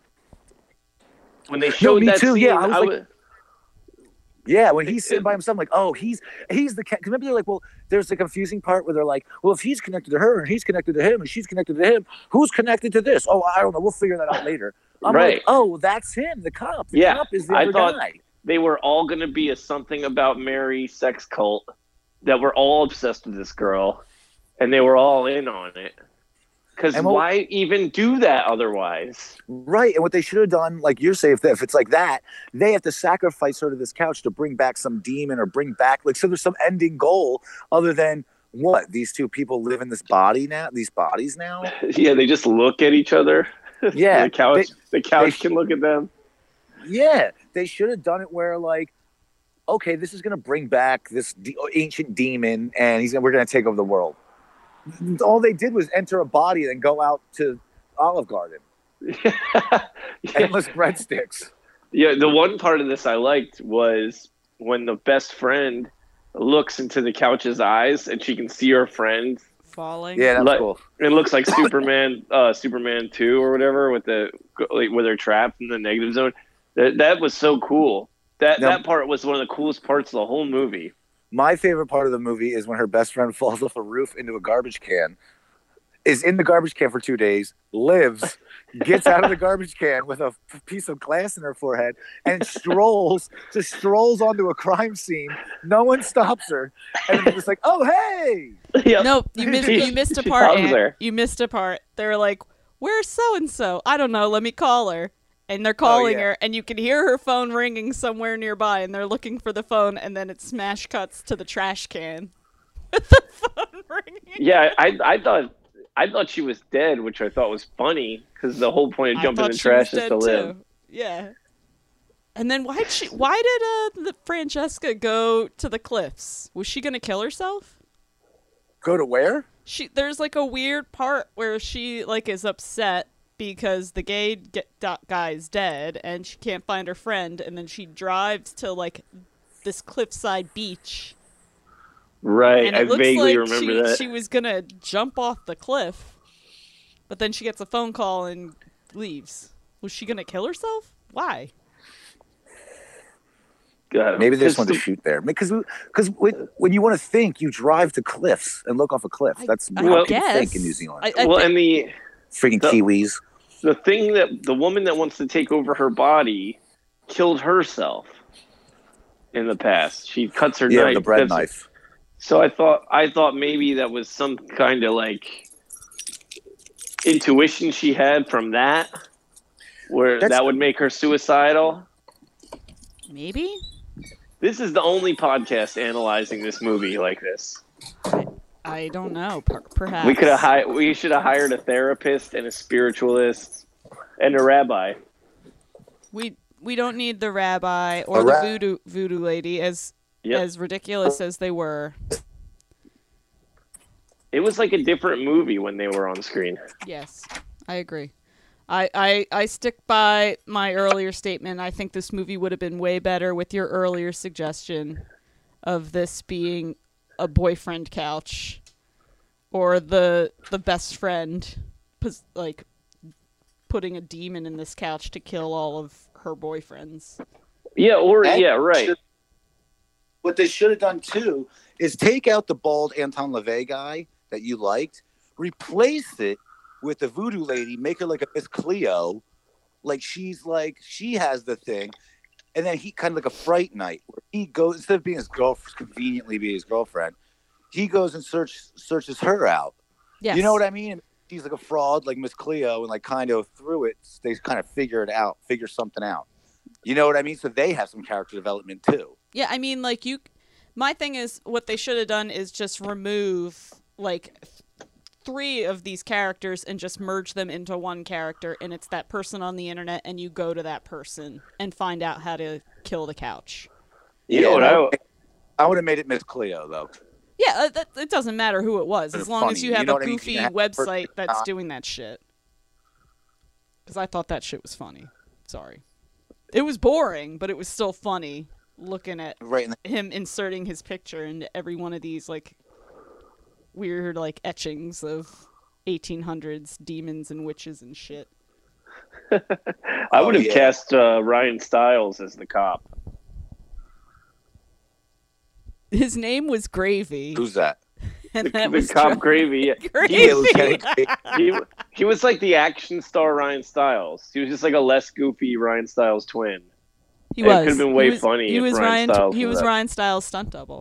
When they showed me that too. scene, Yeah, I was like, yeah, when he's sitting by himself, I'm like, oh, he's the cat. Because maybe they're like, well, there's the confusing part where they're like, well, if he's connected to her and he's connected to him and she's connected to him, who's connected to this? Oh, I don't know. We'll figure that out later. I'm like, oh, that's him, the cop. The cop is the other guy. They were all going to be a something about Mary sex cult that were all obsessed with this girl, and they were all in on it. Because why even do that otherwise? Right, and what they should have done, like you're saying, if it's like that, they have to sacrifice her to this couch to bring back some demon or bring back, like, so there's some ending goal other than, what, these two people live in this body now, these bodies now? Yeah, they just look at each other. Yeah. the couch can look at them. Yeah, they should have done it where, like, okay, this is going to bring back this ancient demon, and we're going to take over the world. All they did was enter a body and then go out to Olive Garden. Endless breadsticks. Yeah, the one part of this I liked was when the best friend looks into the couch's eyes and she can see her friend falling. Yeah, that's cool. It looks like Superman 2 or whatever with where they're trapped in the negative zone. That was so cool. That part was one of the coolest parts of the whole movie. My favorite part of the movie is when her best friend falls off a roof into a garbage can, is in the garbage can for 2 days, lives, gets out of the garbage can with a piece of glass in her forehead, and strolls onto a crime scene. No one stops her, and it's just like, oh, hey! Yep. No, you missed a part. You missed a part. They're like, where's so-and-so? I don't know. Let me call her. And they're calling her, and you can hear her phone ringing somewhere nearby, and they're looking for the phone, and then it smash cuts to the trash can with the phone ringing. Yeah, I thought she was dead, which I thought was funny, because the whole point of jumping in the trash is to live. Too. Yeah. And then why did the Francesca go to the cliffs? Was she gonna kill herself? Go to where? There's like a weird part where she like is upset because the gay guy's dead and she can't find her friend, and then she drives to like this cliffside beach. Right, and I vaguely remember that. She was gonna jump off the cliff, but then she gets a phone call and leaves. Was she gonna kill herself? Why? God, maybe they just want to shoot there. Because when you want to think, you drive to cliffs and look off a cliff. That's how people think in New Zealand. And the freaking Kiwis. The woman that wants to take over her body killed herself in the past. She cuts her knife. The bread knife. So I thought maybe that was some kind of like intuition she had from that, where that would make her suicidal. Maybe. This is the only podcast analyzing this movie like this. I don't know. Perhaps we should have hired a therapist and a spiritualist and a rabbi. We don't need the rabbi or the voodoo lady, as ridiculous as they were. It was like a different movie when they were on screen. Yes, I agree. I stick by my earlier statement. I think this movie would have been way better with your earlier suggestion of this being a boyfriend couch, or the best friend, like putting a demon in this couch to kill all of her boyfriends. Right. What they should have done too is take out the bald Anton LaVey guy that you liked, replace it with the voodoo lady, make her like a Miss Cleo, like she has the thing. And then he kind of like a Fright Night, where he goes, instead of being his girlfriend, conveniently be his girlfriend, he goes and searches her out. Yes. You know what I mean? She's like a fraud, like Miss Cleo, and like kind of through it, they kind of figure something out. You know what I mean? So they have some character development too. Yeah, I mean, like my thing is, what they should have done is just remove like 3 of these characters and just merge them into one character, and it's that person on the internet, and you go to that person and find out how to kill the couch. You know what I would have made it Miss Cleo though. Yeah, it doesn't matter who it was, as long as you have a goofy website that's doing that shit. Because I thought that shit was funny. Sorry. It was boring, but it was still funny looking at him inserting his picture into every one of these like weird like etchings of 1800s demons and witches and shit. I would have cast Ryan Stiles as the cop. His name was Gravy. Who's that? And that The was cop Gravy. Gravy. He was like the action star Ryan Stiles. He was just like a less goofy Ryan Stiles twin. He was. It could have been way funny. He if was Ryan Stiles He was that. Ryan Stiles' stunt double.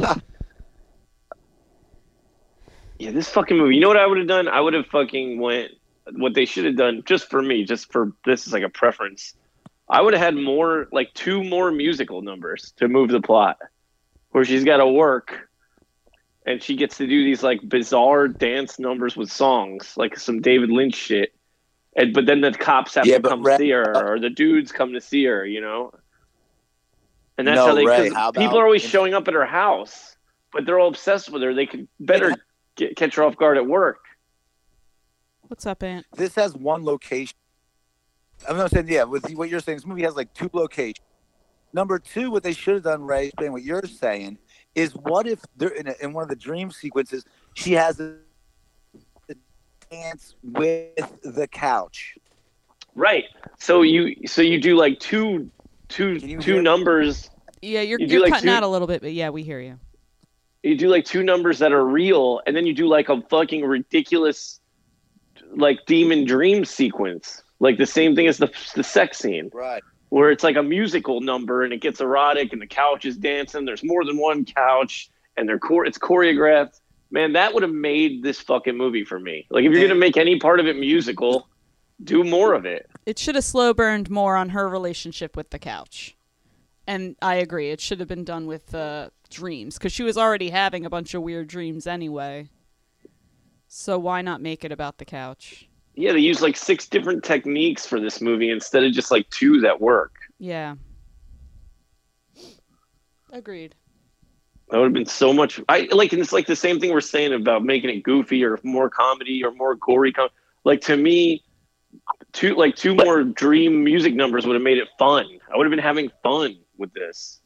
Yeah, this fucking movie. You know what I would have done? I would have fucking went. What they should have done, just for me, just for this is like a preference. I would have had more, like 2 more musical numbers to move the plot, where she's got to work, and she gets to do these like bizarre dance numbers with songs, like some David Lynch shit. But then the cops have to come see her, or the dudes come to see her, you know. And that's how they. Ray, people are always showing up at her house, but they're all obsessed with her. They could better catch her off guard at work. What's up, Aunt? This has one location. I'm not saying, yeah, with what you're saying, this movie has like 2 locations. Number 2, what they should have done, Ray, and what you're saying, is what if they're in one of the dream sequences, she has a dance with the couch. Right. So you do like two numbers. Yeah, you're like cutting 2 out a little bit, but yeah, we hear you. You do like 2 numbers that are real, and then you do like a fucking ridiculous like demon dream sequence. Like the same thing as the sex scene. Right. Where it's like a musical number and it gets erotic and the couch is dancing. There's more than one couch and it's choreographed. Man, that would have made this fucking movie for me. Like if you're going to make any part of it musical, do more of it. It should have slow burned more on her relationship with the couch. And I agree. It should have been done with dreams, because she was already having a bunch of weird dreams anyway. So why not make it about the couch? Yeah, they use like 6 different techniques for this movie instead of just like 2 that work. Yeah. Agreed. That would have been so much. And it's like the same thing we're saying about making it goofy or more comedy or more gory. Like to me, 2 more dream music numbers would have made it fun. I would have been having fun with this.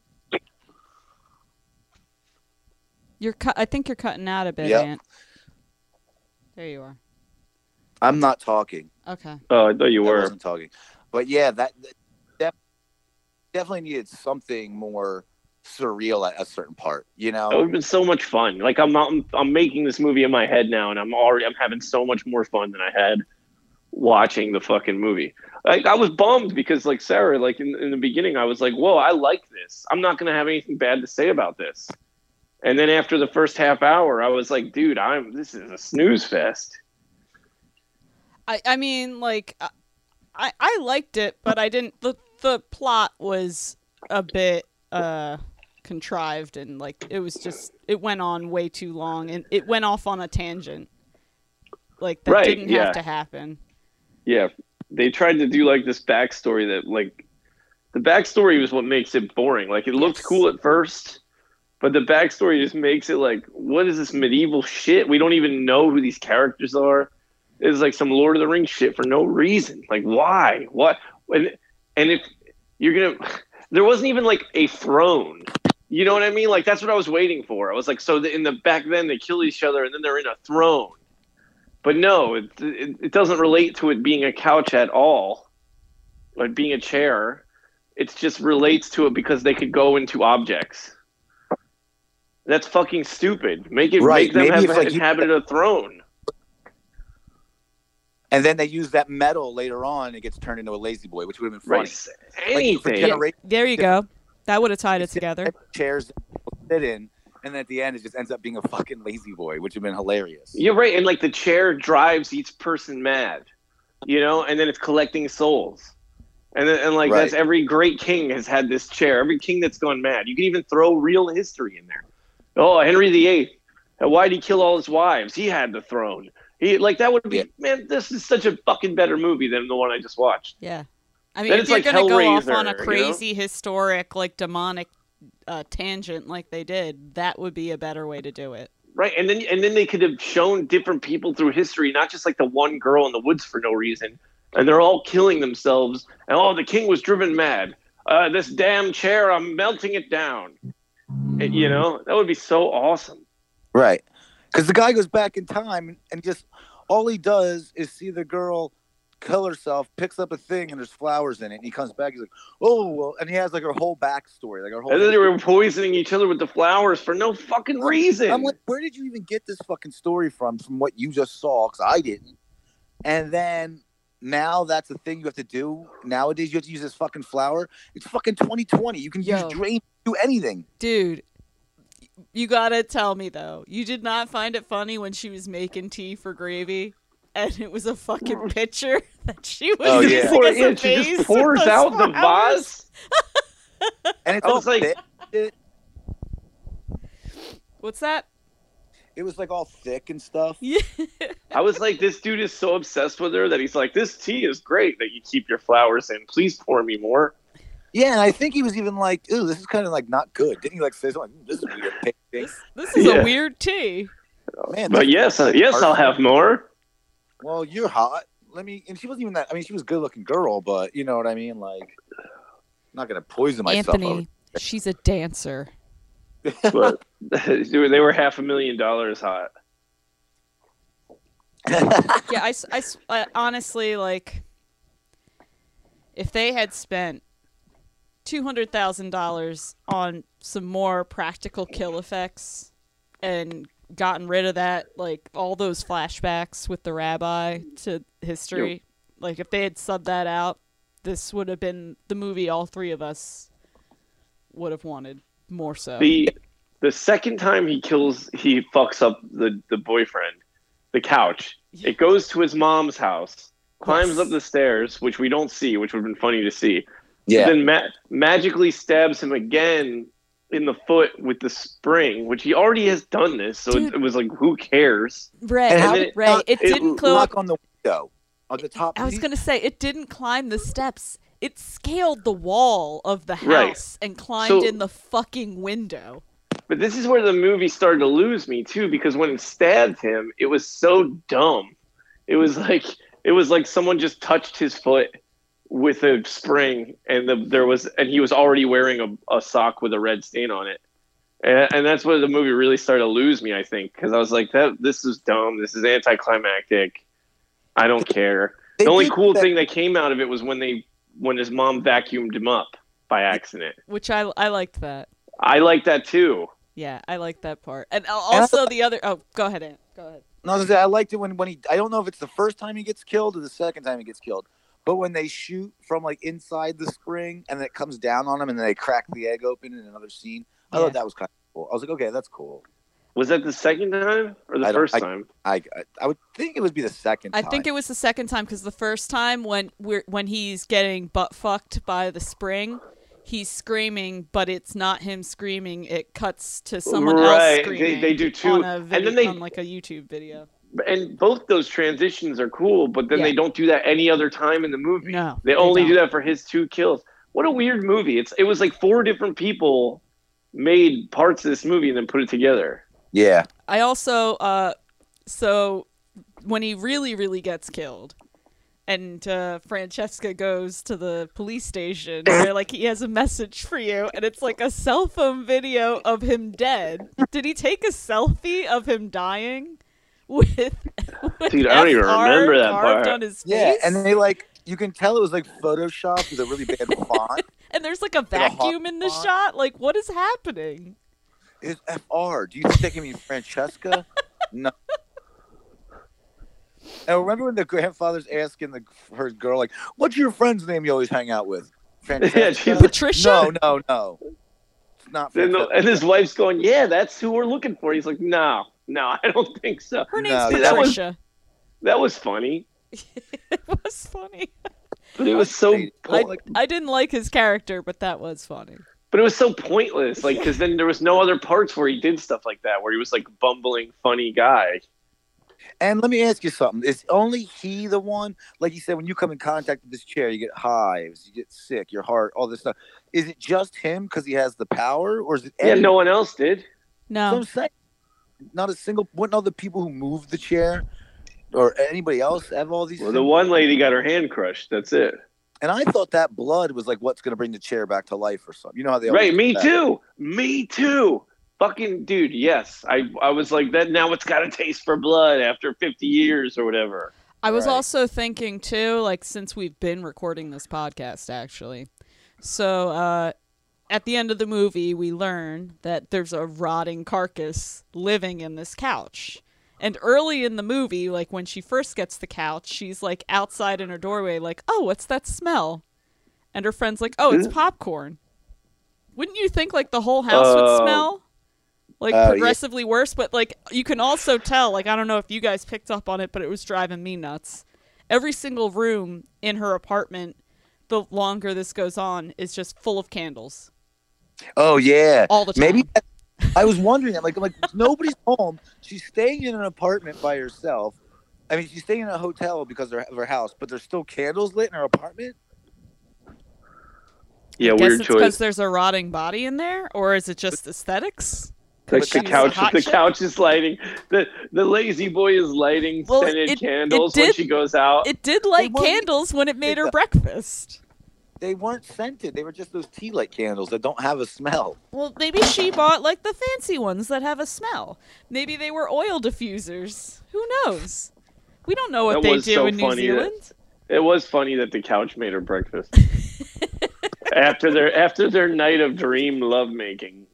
I think you're cutting out a bit, Yep. Aunt. There you are. I'm not talking. Okay. Oh, I thought you I were. wasn't talking. But yeah, that definitely needed something more surreal at a certain part, you know? It would have been so much fun. Like I'm making this movie in my head now, and I'm having so much more fun than I had watching the fucking movie. Like I was bummed because, like Sarah, like in the beginning, I was like, "Whoa, I like this. I'm not gonna have anything bad to say about this." And then after the first half hour, I was like, "Dude, this is a snooze fest." I mean, like, I liked it, but I didn't. The plot was a bit contrived, and like it went on way too long, and it went off on a tangent. Like that didn't have to happen. Yeah, they tried to do like this backstory that like the backstory was what makes it boring. Like it looked cool at first, but the backstory just makes it like, what is this medieval shit? We don't even know who these characters are. It's like some Lord of the Rings shit for no reason. Like why? What? And if you're gonna, there wasn't even like a throne. You know what I mean? Like that's what I was waiting for. I was like, so in the back then they kill each other and then they're in a throne. But no, it doesn't relate to it being a couch at all, or being a chair. It just relates to it because they could go into objects. That's fucking stupid. Make them have inhabited a throne. And then they use that metal later on, and it gets turned into a lazy boy, which would have been funny. Right. Anything. There you go. That would have tied it together. Chairs that people sit in, and then at the end, it just ends up being a fucking lazy boy, which would have been hilarious. You're right. And like the chair drives each person mad, you know, and then it's collecting souls. And that's every great king has had this chair. Every king that's gone mad. You can even throw real history in there. Oh, Henry VIII. Why did he kill all his wives? He had the throne. That would be, man, this is such a fucking better movie than the one I just watched. Yeah. I mean, then if you're like going to go off Hellraiser, on a crazy, historic, like, demonic tangent like they did, that would be a better way to do it. Right, and then they could have shown different people through history, not just like the one girl in the woods for no reason, and they're all killing themselves, and the king was driven mad. This damn chair, I'm melting it down. You know, that would be so awesome. Right. Because the guy goes back in time and just all he does is see the girl kill herself, picks up a thing, and there's flowers in it. And he comes back, he's like, oh, well, and he has like her whole backstory, like her whole. And then they were poisoning each other with the flowers for no fucking reason. I'm like, where did you even get this fucking story from what you just saw? Because I didn't. And then now that's the thing you have to do. Nowadays, you have to use this fucking flower. It's fucking 2020. You can use drain, do anything. Dude, you gotta tell me, though. You did not find it funny when she was making tea for Gravy? And it was a fucking pitcher that she was using as a she vase just pours with out the flowers. vase. And it's I all was like, thick. What's that? It was like all thick and stuff. Yeah. I was like, this dude is so obsessed with her that he's like, this tea is great that you keep your flowers in. Please pour me more. Yeah, and I think he was even like, ooh, this is kind of like not good. Didn't he like say something like, this is weird? This is a weird tea. Man, but yes, I'll have more. Well, you're hot. And she wasn't even that. I mean, she was a good-looking girl, but you know what I mean. Like, I'm not gonna poison myself. Anthony, she's a dancer. But they were $500,000 hot. Yeah, I honestly, like, if they had spent $200,000 on some more practical kill effects and gotten rid of that, like, all those flashbacks with the rabbi to history, like, if they had subbed that out, this would have been the movie all three of us would have wanted more so. The second time he fucks up the boyfriend, the couch, it goes to his mom's house, climbs up the stairs, which we don't see, which would have been funny to see. Yeah. Then magically stabs him again in the foot with the spring, which he already has done this, so it was like, who cares? Ray, it didn't knock on the window on the top. I was gonna say it didn't climb the steps. It scaled the wall of the house and climbed in the fucking window. But this is where the movie started to lose me too, because when it stabbed him, it was so dumb. It was like someone just touched his foot with a spring, and he was already wearing a sock with a red stain on it, and that's where the movie really started to lose me. I think because I was like, this is dumb. This is anticlimactic. I don't care. The only cool thing that came out of it was when his mom vacuumed him up by accident, which I liked that. I like that too. Yeah, I like that part, and also the other. Oh, go ahead, Ant. Go ahead. No, I liked it when he. I don't know if it's the first time he gets killed or the second time he gets killed. But when they shoot from like inside the spring and then it comes down on him and then they crack the egg open in another scene, I thought that was kind of cool. I was like, okay, that's cool. Was that the second time or the first time? I would think it would be the second time. I think it was the second time because the first time when he's getting butt fucked by the spring, he's screaming, but it's not him screaming. It cuts to someone else screaming. They do too, on on like a YouTube video. And both those transitions are cool, but then they don't do that any other time in the movie. No, they only do that for his 2 kills. What a weird movie. It was like 4 different people made parts of this movie and then put it together. Yeah. I also, so when he really, really gets killed and Francesca goes to the police station, they're like, he has a message for you. And it's like a cell phone video of him dead. Did he take a selfie of him dying? With Dude, I don't even remember that part. On his face. Yeah, and they you can tell it was like Photoshop with a really bad font. And there's like a vacuum in the shot. Like, what is happening? It's FR. Do you think they can mean Francesca? No. And remember when the grandfather's asking her girl, like, what's your friend's name you always hang out with? Francesca? Yeah, she's Patricia? No. It's not Francesca. And his wife's going, yeah, that's who we're looking for. He's like, no, I don't think so. Her name's Patricia. That was funny. It was funny. But it was so... I didn't like his character, but that was funny. But it was so pointless, like, because then there was no other parts where he did stuff like that, where he was like bumbling, funny guy. And let me ask you something. Is only he the one, like you said, when you come in contact with this chair, you get hives, you get sick, your heart, all this stuff. Is it just him because he has the power, or is it anyone? Yeah, no one else did. No. So I'm saying, not a single, wouldn't other people who moved the chair or anybody else have all these things? The one lady got her hand crushed. That's it. And I thought that blood was like what's going to bring the chair back to life or something. You know how they Me too. fucking dude, yes. I was like that. Now it's got a taste for blood after 50 years or whatever. I was Right. also thinking too, like since we've been recording this podcast, actually. So at the end of the movie, we learn that there's a rotting carcass living in this couch. And early in the movie, like when she first gets the couch, she's like outside in her doorway, like, "Oh, what's that smell?" And her friend's like, "Oh, it's popcorn." Wouldn't you think like the whole house would smell like yeah. progressively worse? But like you can also tell, like I don't know if you guys picked up on it, but it was driving me nuts. Every single room in her apartment, the longer this goes on, is just full of candles Oh yeah. all the time. Maybe I was wondering that. Like nobody's home. She's staying in an apartment by herself. I mean, she's staying in a hotel because of her house, but there's still candles lit in her apartment. Yeah, I guess weird it's because choice. there's a rotting body in there, or is it just aesthetics? Like But the she's couch, a hot the chick? couch is lighting. The lazy boy is lighting Well, scented it candles when did- she goes out. It did light weren't- candles when it made her It- breakfast. They weren't scented. They were just those tea light candles that don't have a smell. Well, maybe she bought like the fancy ones that have a smell. Maybe they were oil diffusers. Who knows? We don't know what That they was do so in New funny that- Zealand. It was funny that the couch made her breakfast after their night of dream lovemaking.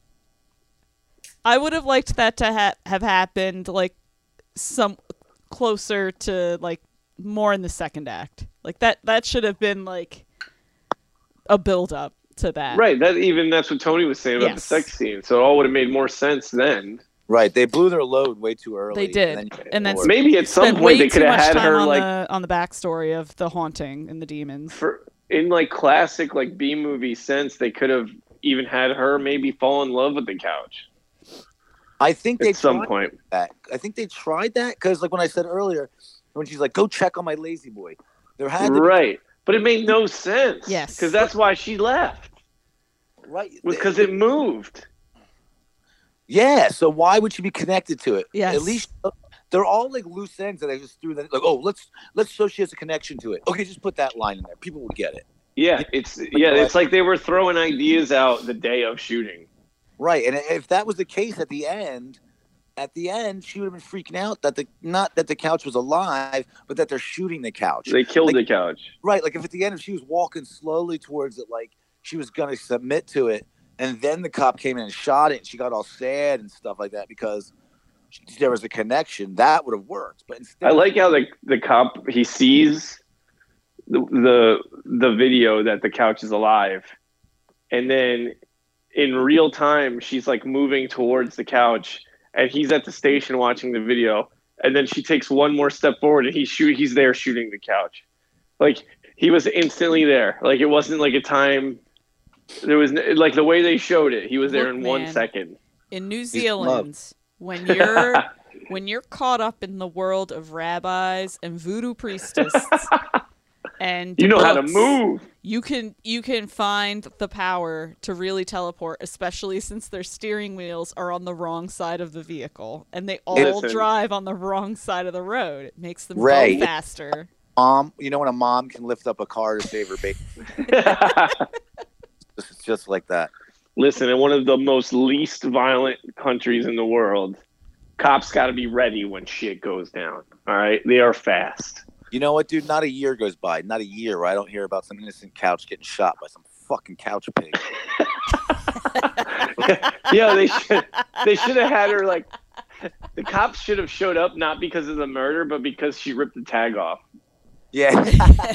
I would have liked that to have happened like some closer to like more in the second act. Like that should have been like a build up to that. Right. That's what Tony was saying about the Yes. sex scene. So it all would have made more sense then. Right. They blew their load way too early. They did. And then forward. Maybe at some Spent point way they could too have much had time her on like on the backstory of the haunting and the demons. in like classic like B movie sense. They could have even had her maybe fall in love with the couch I think they at some tried point. that. I think they tried that because, like when I said earlier, when she's like, "Go check on my lazy boy," there had to be, Right. But it made no sense. Yes. Because that's why she left. right? Because it moved. Yeah. So why would she be connected to it? Yes. At least they're all like loose ends that they just threw that. Like, oh, let's show she has a connection to it. Okay, just put that line in there. People will get it. Yeah, it's like they were throwing ideas out the day of shooting. Right. And if that was the case at the end, she would have been freaking out that not that the couch was alive, but that they're shooting the couch. They killed Like- the couch. Right. Like if at the end, if she was walking slowly towards it, like she was going to submit to it, and then the cop came in and shot it, and she got all sad and stuff like that because there was a connection, that would have worked. But instead, I like how the cop he sees the video that the couch is alive, and then in real time she's like moving towards the couch, and he's at the station watching the video, and then she takes one more step forward and he's there shooting the couch. Like he was instantly there. Like it wasn't like a time. There was like the way they showed it. He was there Look, in 1 man. second. In New in love. Zealand, when you're caught up in the world of rabbis and voodoo priestesses and You know how to books, move. you can find the power to really teleport, especially since their steering wheels are on the wrong side of the vehicle and they all Listen. drive on the wrong side of the road. It makes them Right. go faster. mom, you know when a mom can lift up a car to save her baby, it's just like that. Listen, in one of the most least violent countries in the world, cops got to be ready when shit goes down. All right, they are fast. You know what, dude? Not a year goes by, not a year where I don't hear about some innocent couch getting shot by some fucking couch pig. Yeah, they should have had her like. The cops should have showed up not because of the murder, but because she ripped the tag off. Yeah.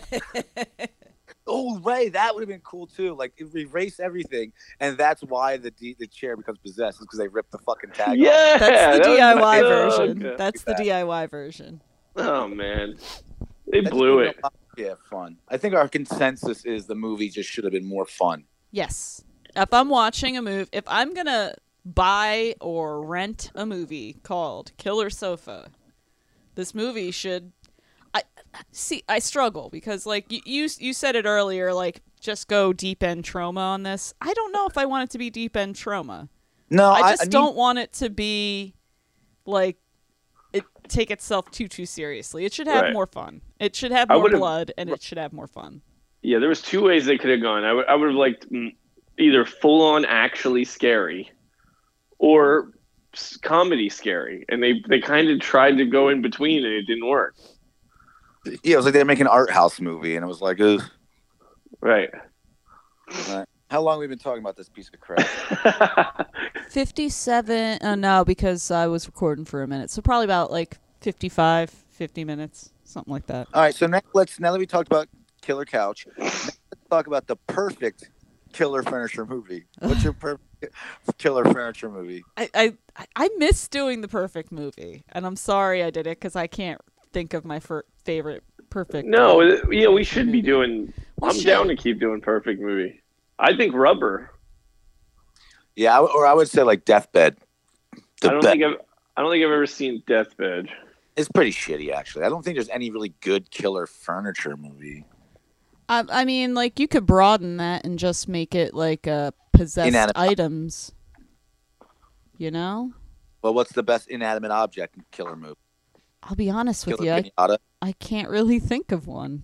Oh, right. That would have been cool too. Like erase everything, and that's why the chair becomes possessed because they ripped the fucking tag off. Yeah, That's the that was DIY so version. good. That's the DIY version. Oh man, they That blew just it. made Yeah, fun. I think our consensus is the movie just should have been more fun. Yes. If I'm watching a movie, if I'm going to buy or rent a movie called Killer Sofa, this movie should... I struggle because, like, you said it earlier, like, just go deep end trauma on this. I don't know if I want it to be deep end trauma. No, I just mean, don't want it to be, like, it take itself too seriously. It should have Right. more fun. It should have I more would've- blood, and it should have more fun. Yeah, there was two ways they could have gone. I would have liked either full on actually scary, or comedy scary, and they kind of tried to go in between, and it didn't work. Yeah, it was like they were making an art house movie, and it was like, ugh. Right. How long have we been talking about this piece of crap? 57. No, because I was recording for a minute, so probably about like 55, 50 minutes, something like that. All right, so now that we talked about Killer Couch, let's talk about the perfect killer furniture movie. What's your perfect killer furniture movie? I miss doing the perfect movie, and I'm sorry I did it because I can't think of my favorite perfect. No, yeah, we should be doing. I'm should. down to keep doing perfect movie. I think Rubber. Yeah, or I would say like Deathbed. I don't think I've ever seen Deathbed. It's pretty shitty, actually. I don't think there's any really good killer furniture movie. I mean, like, you could broaden that and just make it like possessed Inanimate. items. You know? Well, what's the best inanimate object killer movie? I'll be honest with Killer you, Pinata? I can't really think of one.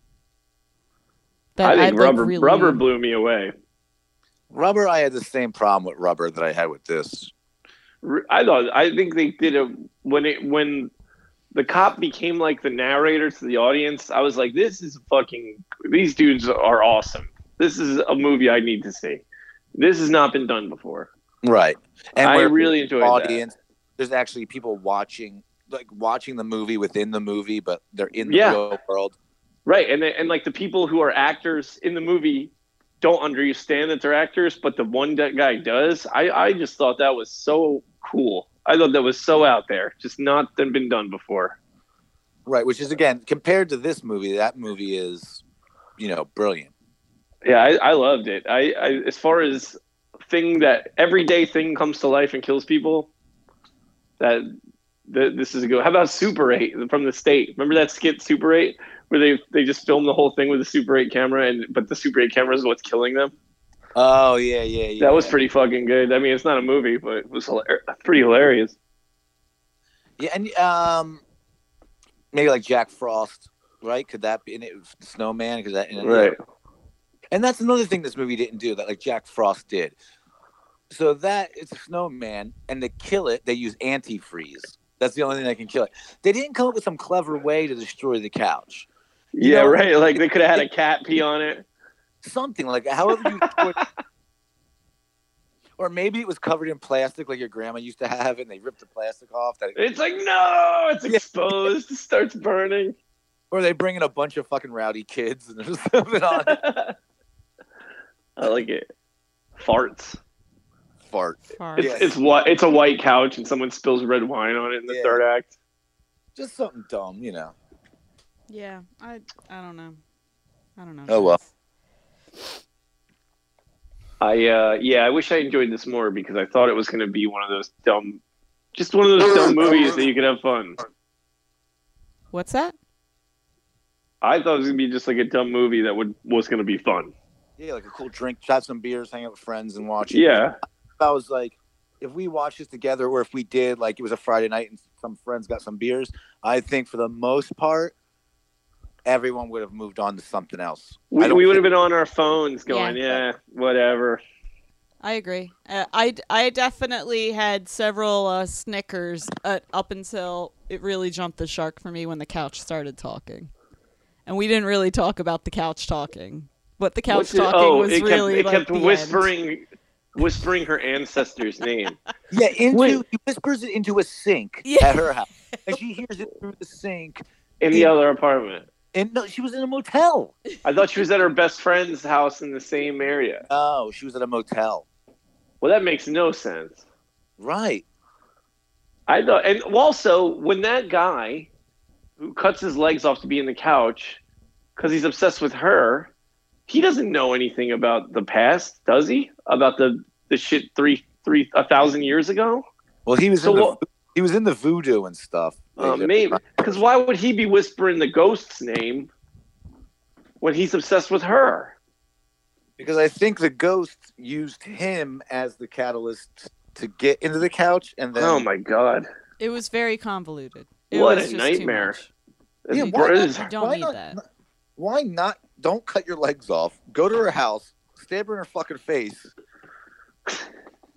I think I'd, like, Rubber really- Rubber blew me away. Rubber, I had the same problem with Rubber that I had with this. I think they did when the cop became like the narrator to the audience. I was like, these dudes are awesome. This is a movie I need to see. This has not been done before. Right. And I where really enjoyed audience, there's actually people watching the movie within the movie, but they're in the Yeah. real world. Right, and like the people who are actors in the movie don't understand that they're actors, but the one guy does. I just thought that was so cool. I thought that was so out there, just not been done before. Right, which is, again, compared to this movie, that movie is, brilliant. Yeah, I loved it. I as far as everyday thing comes to life and kills people, this is a good. How about Super 8 from The State? Remember that skit Super 8 where they just filmed the whole thing with a Super 8 camera, but the Super 8 camera is what's killing them? Oh, yeah. That was pretty fucking good. I mean, it's not a movie, but it was pretty hilarious. Yeah, and maybe like Jack Frost, right? Could that be in it? Snowman? Right. And that's another thing this movie didn't do that like Jack Frost did. So that it's a snowman, and to kill it, they use antifreeze. That's the only thing that can kill it. They didn't come up with some clever way to destroy the couch. Yeah, right. Like they could have had a cat pee on it. Something like however you destroyed. Or maybe it was covered in plastic like your grandma used to have, and they ripped the plastic off. It's like, no, it's exposed. It starts burning. Or they bring in a bunch of fucking rowdy kids and there's something on it. I like it. Farts. Fart. It's a white couch and someone spills red wine on it in the third act. Just something dumb, Yeah, I don't know. Oh well. I wish I enjoyed this more because I thought it was going to be one of those dumb movies that you could have fun. What's that? I thought it was going to be just like a dumb movie that was going to be fun. Yeah, like a cool drink, have some beers, hang out with friends, and watch it. Yeah. I was like, if we watched this together, or if we did, like it was a Friday night and some friends got some beers, I think for the most part, everyone would have moved on to something else. We would have been on our phones going, whatever. I agree. I definitely had several Snickers up until it really jumped the shark for me when the couch started talking. And we didn't really talk about the couch talking. But the couch talking was really it kept the whispering her ancestor's name. Yeah, he whispers it into a sink at her house. And she hears it through the sink. In the other apartment. And no, she was in a motel. I thought she was at her best friend's house in the same area. No, she was at a motel. Well, that makes no sense. Right. I thought, and also when that guy who cuts his legs off to be in the couch because he's obsessed with her, he doesn't know anything about the past, does he? About the shit 1,000 years ago? Well, he was in the voodoo and stuff. Maybe because why would he be whispering the ghost's name when he's obsessed with her? Because I think the ghost used him as the catalyst to get into the couch, and then oh my god, it was very convoluted. What a nightmare! Yeah, you don't need that. Why not? Don't cut your legs off. Go to her house, stab her in her fucking face.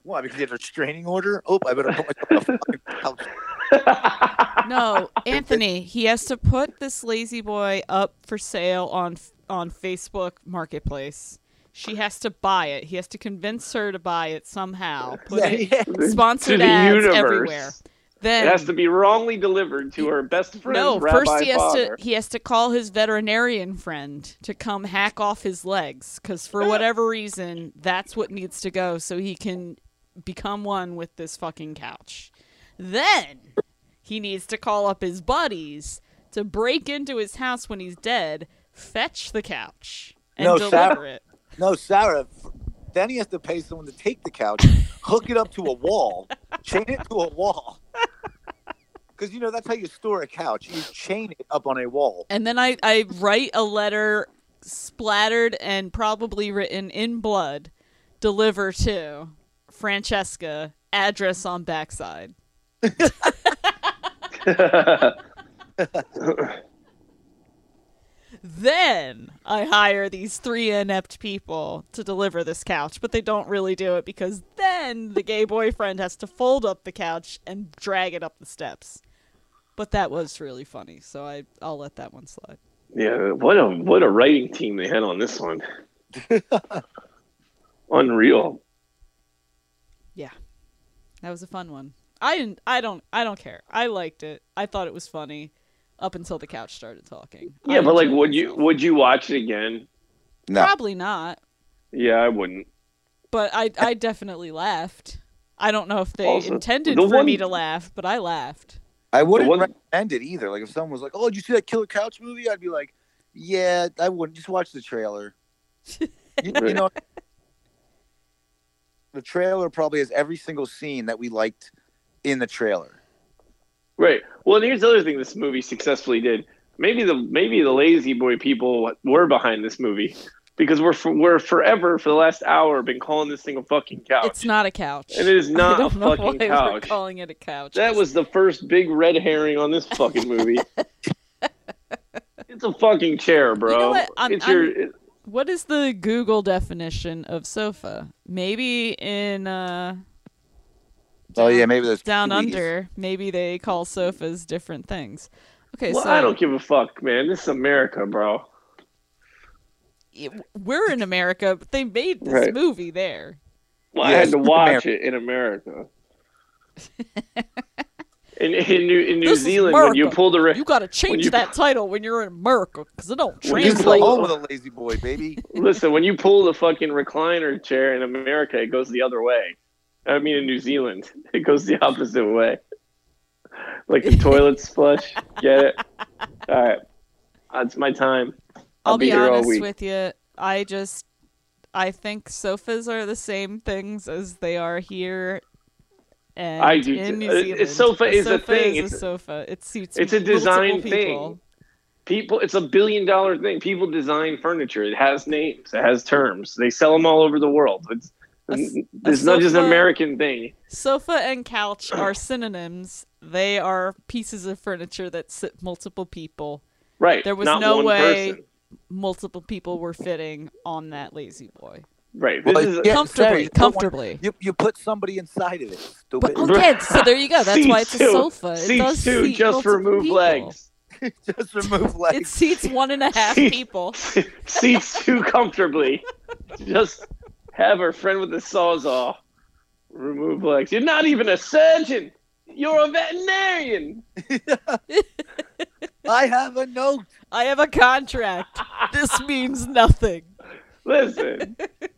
Why? Because he had a restraining order? Oh, I better put myself on a fucking couch. No, Anthony, he has to put this lazy boy up for sale on Facebook Marketplace. She has to buy it. He has to convince her to buy it somehow. Put it sponsored To the ads universe. everywhere. Then It has to be wrongly delivered to her best friend's no, rabbi first father. he has to call his veterinarian friend to come hack off his legs because for whatever reason that's what needs to go so he can become one with this fucking couch. Then he needs to call up his buddies to break into his house when he's dead, fetch the couch, and deliver it. No, Sarah. Then he has to pay someone to take the couch, hook it up to a wall, chain it to a wall. Because, you know, that's how you store a couch. You chain it up on a wall. And then I write a letter splattered and probably written in blood, deliver to Francesca, address on backside. Then I hire these 3 inept people to deliver this couch, but they don't really do it because then the gay boyfriend has to fold up the couch and drag it up the steps. But that was really funny, so I'll let that one slide. Yeah, what a writing team they had on this one. Unreal. Yeah, that was a fun one. I don't care. I liked it. I thought it was funny up until the couch started talking. Yeah, I but like, enjoyed myself. would you watch it again? No. Probably not. Yeah, I wouldn't. But I definitely laughed. I don't know if they Also, intended the for one- me to laugh, but I laughed. I wouldn't The one- recommend it either. Like, if someone was like, oh, did you see that Killer Couch movie? I'd be like, yeah, I wouldn't. Just watch the trailer. You know, the trailer probably has every single scene that we liked in the trailer. Right. Well, and here's the other thing this movie successfully did. Maybe the lazy boy people were behind this movie because we're forever for the last hour been calling this thing a fucking couch. It's not a couch. And it is not I a don't know fucking why couch. We're calling it a couch. That was the first big red herring on this fucking movie. It's a fucking chair, bro. You know what? What is the Google definition of sofa? Maybe in Oh yeah, maybe there's Down Kiwis. Under, maybe they call sofas different things. Okay, well, so I don't give a fuck, man. This is America, bro. we're in America, but they made this Right. movie there. Well, I Yeah, had to it's watch America. it in America. In New This is Zealand, when you America. pulled a You got to change you- that title when you're in America because it don't When you This is the pull- translate. home of the lazy boy, baby. listen, when you pull the fucking recliner chair in America, it goes the other way. I mean, in New Zealand, it goes the opposite way. Like the toilets flush. Get it? All right, it's my time. I'll be here all honest week. with you. I think sofas are the same things as they are here. And I do in too. New Zealand. Sofa is a thing. Is a It's- sofa. It suits. it's a multiple design people. thing. People, it's $1 billion thing. People design furniture. It has names. It has terms. They sell them all over the world. It's not just an sofa- American thing. Sofa and couch are synonyms. They are pieces of furniture that sit multiple people. Right. There was not no one way person. multiple people were fitting on that lazy boy. Right. Well, This is yeah, Comfortably, Sarah, you put comfortably. You put somebody inside of it. Stupid. But, yeah, so there you go. That's why it's a Seats, too. sofa. It Seats does too, seat just multiple remove people. legs. Just remove legs. It seats 1.5 Seats- people. Seats too comfortably. Just have her friend with the sawzall remove legs. You're not even a surgeon. You're a veterinarian. I have a note. I have a contract. This means nothing. Listen.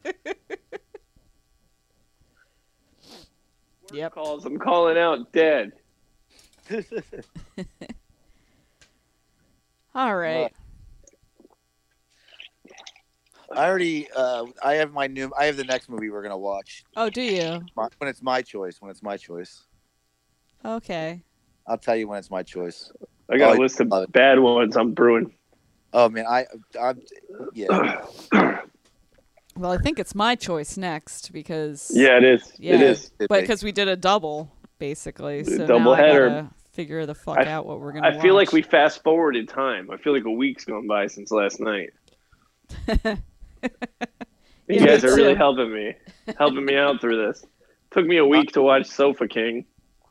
Yep. Calls. I'm calling out dead. All right. I already. I have the next movie we're gonna watch. Oh, do you? When it's my choice. When it's my choice. Okay. I'll tell you when it's my choice. I got Oh, a list of love it. bad ones I'm brewing. Oh man, yeah. Well, I think it's my choice next because Yeah, it is. Yeah. It is. but because we did a double basically, so Double now header. I gotta figure the fuck out what we're gonna. I feel like watch. we fast forwarded time. I feel like a week's gone by since last night. You Yeah, guys me are really too. helping me out through this. Took me a week to watch Sofa King.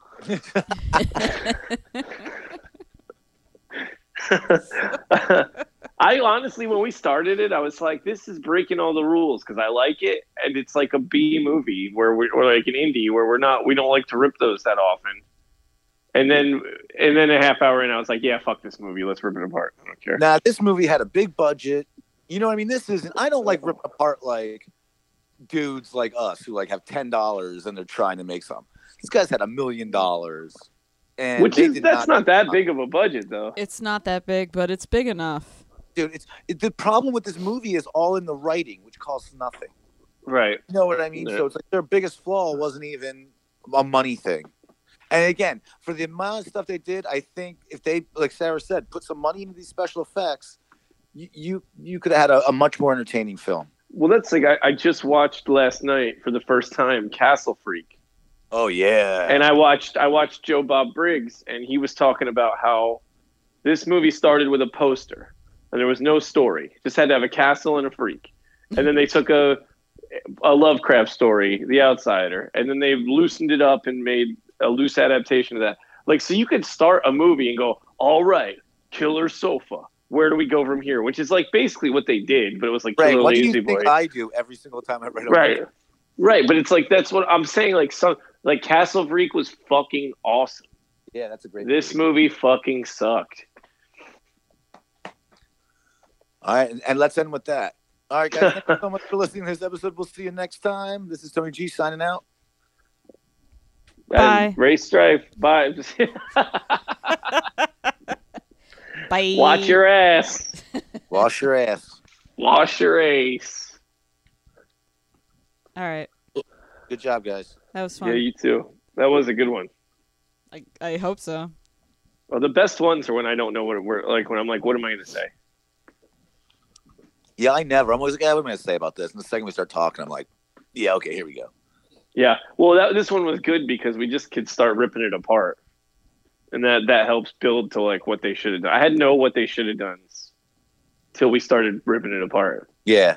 I honestly, when we started it, I was like, this is breaking all the rules because I like it. And it's like a B movie or like an indie where we don't like to rip those that often. And then a half hour in, I was like, yeah, fuck this movie. Let's rip it apart. I don't care. Now, this movie had a big budget. You know what I mean? I don't like rip apart like dudes like us who like have $10 and they're trying to make something. These guys had $1 million. And that's not that big of a budget, though. It's not that big, but it's big enough. Dude, the problem with this movie is all in the writing, which costs nothing. Right. You know what I mean? Yeah. So it's like their biggest flaw wasn't even a money thing. And again, for the amount of stuff they did, I think if they, like Sarah said, put some money into these special effects, you could have had a much more entertaining film. Well, that's like I just watched last night for the first time Castle Freak. Oh yeah. And I watched Joe Bob Briggs, and he was talking about how this movie started with a poster, and there was no story. Just had to have a castle and a freak. And then they took a Lovecraft story, The Outsider, and then they loosened it up and made a loose adaptation of that. Like, so you could start a movie and go, all right, Killer Sofa. Where do we go from here? Which is like basically what they did, but it was like Right. Killer What do Lazy you think Boy. I do every single time I write a Right. book? Right, but it's like that's what I'm saying. Like Castle Freak was fucking awesome. Yeah, that's a great This movie fucking sucked. All right, and let's end with that. All right, guys, thank you so much for listening to this episode. We'll see you next time. This is Tony G signing out. Bye. Ray Strife. Bye. Bye. Watch your ass. Wash your ass. Wash your ace. All right. Good job, guys. That was fun. Yeah, you too. That was a good one. I hope so. Well, the best ones are when I don't know what we're like. When I'm like, what am I going to say? Yeah, I'm always like, what am I going to say about this? And the second we start talking, I'm like, yeah, okay, here we go. Yeah. Well, this one was good because we just could start ripping it apart, and that helps build to like what they should have done. I had know what they should have done till we started ripping it apart. Yeah.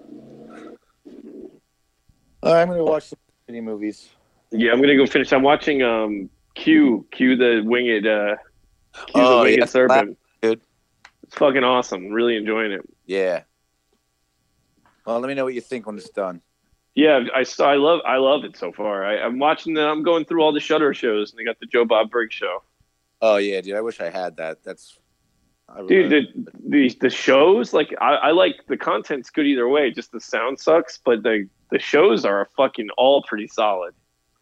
All right, I'm going to watch some shitty movies. Yeah, I'm gonna go finish. I'm watching Q the winged serpent. Good. It's fucking awesome. Really enjoying it. Yeah. Well, let me know what you think when it's done. Yeah, I love it so far. I'm watching I'm going through all the Shudder shows, and they got the Joe Bob Briggs show. Oh yeah, dude. I wish I had that. Dude, the shows, like I like the content's good either way. Just the sound sucks, but the shows are fucking all pretty solid.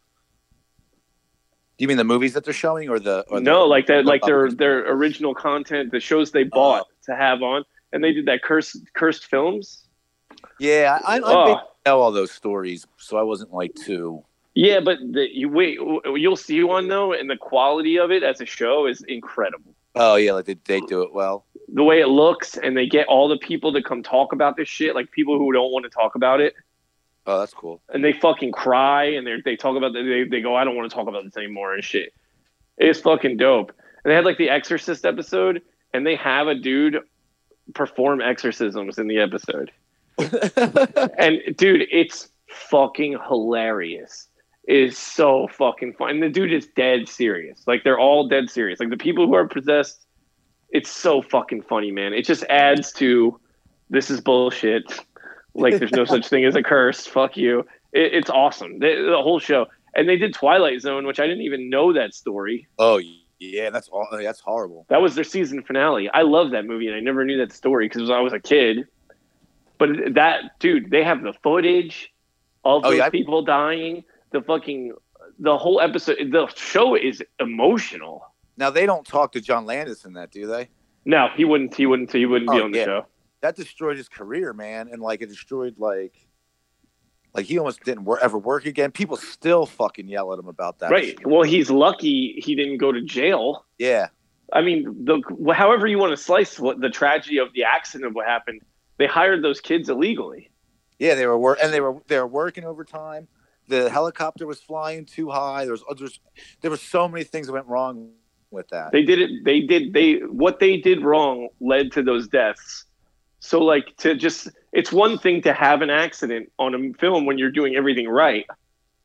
Do you mean the movies that they're showing, or no, like that, like their original content, the shows they bought to have on, and they did that cursed films. Yeah, I know all those stories, so I wasn't like too. Yeah, but you'll see one though, and the quality of it as a show is incredible. Oh yeah, like they do it well. The way it looks, and they get all the people to come talk about this shit, like people who don't want to talk about it. Oh, that's cool. And they fucking cry, and they talk about they go, I don't want to talk about this anymore and shit. It's fucking dope. And they had like the Exorcist episode, and they have a dude perform exorcisms in the episode. And dude, it's fucking hilarious. It is so fucking fun. And the dude is dead serious. Like they're all dead serious. Like the people who are possessed, it's so fucking funny, man. It just adds to this is bullshit. Like there's no such thing as a curse. Fuck you. It's awesome. The whole show. And they did Twilight Zone, which I didn't even know that story. Oh yeah, that's horrible. That was their season finale. I love that movie, and I never knew that story because I was a kid. But that dude, they have the footage of those people dying. The whole episode. The show is emotional. Now they don't talk to John Landis in that, do they? No, he wouldn't be on the show. That destroyed his career, man, and like it destroyed like he almost didn't ever work again. People still fucking yell at him about that. Right. Well, he's lucky he didn't go to jail. Yeah. I mean, however you want to slice the tragedy of the accident of what happened, they hired those kids illegally. Yeah, they were working overtime. The helicopter was flying too high. There were so many things that went wrong with that. What they did wrong led to those deaths. So it's one thing to have an accident on a film when you're doing everything right,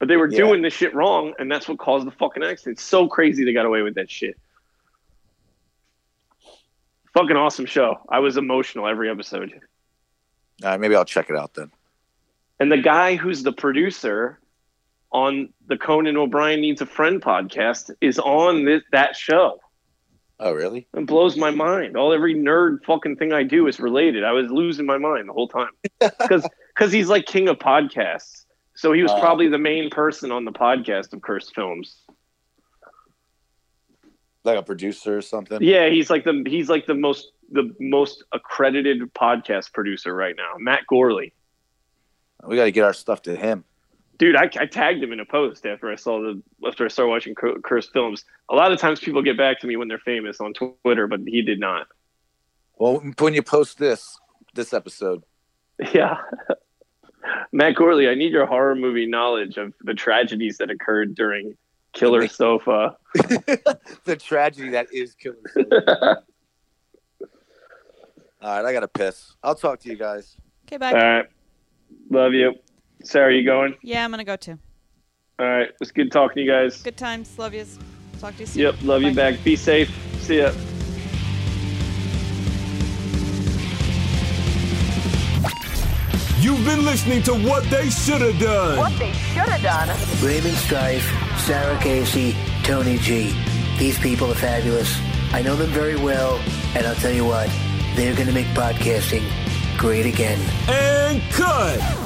But they were doing this shit wrong, and that's what caused the fucking accident. It's so crazy they got away with that shit. Fucking awesome show. I was emotional every episode. All right, maybe I'll check it out then. And the guy who's the producer on the Conan O'Brien Needs a Friend podcast is on that show. Oh, really? It blows my mind. Every nerd fucking thing I do is related. I was losing my mind the whole time. Because he's like king of podcasts. So he was probably the main person on the podcast of Cursed Films. Like a producer or something? Yeah, he's like the most accredited podcast producer right now. Matt Gorley. We got to get our stuff to him. Dude, I tagged him in a post after I started watching Cursed Films. A lot of times people get back to me when they're famous on Twitter, but he did not. Well, when you post this episode. Yeah. Matt Gorley, I need your horror movie knowledge of the tragedies that occurred during Killer Sofa. The tragedy that is Killer Sofa. All right, I got to piss. I'll talk to you guys. Okay, bye. All right. Love you. Sarah, you going? Yeah, I'm going to go too. All right. It was good talking to you guys. Good times. Love yous. Talk to you soon. Yep. Love you back. Be safe. See ya. You've been listening to What They Should Have Done. What they should have done. Raymond Strife, Sarah Casey, Tony G. These people are fabulous. I know them very well, and I'll tell you what, they're going to make podcasting great again. And cut.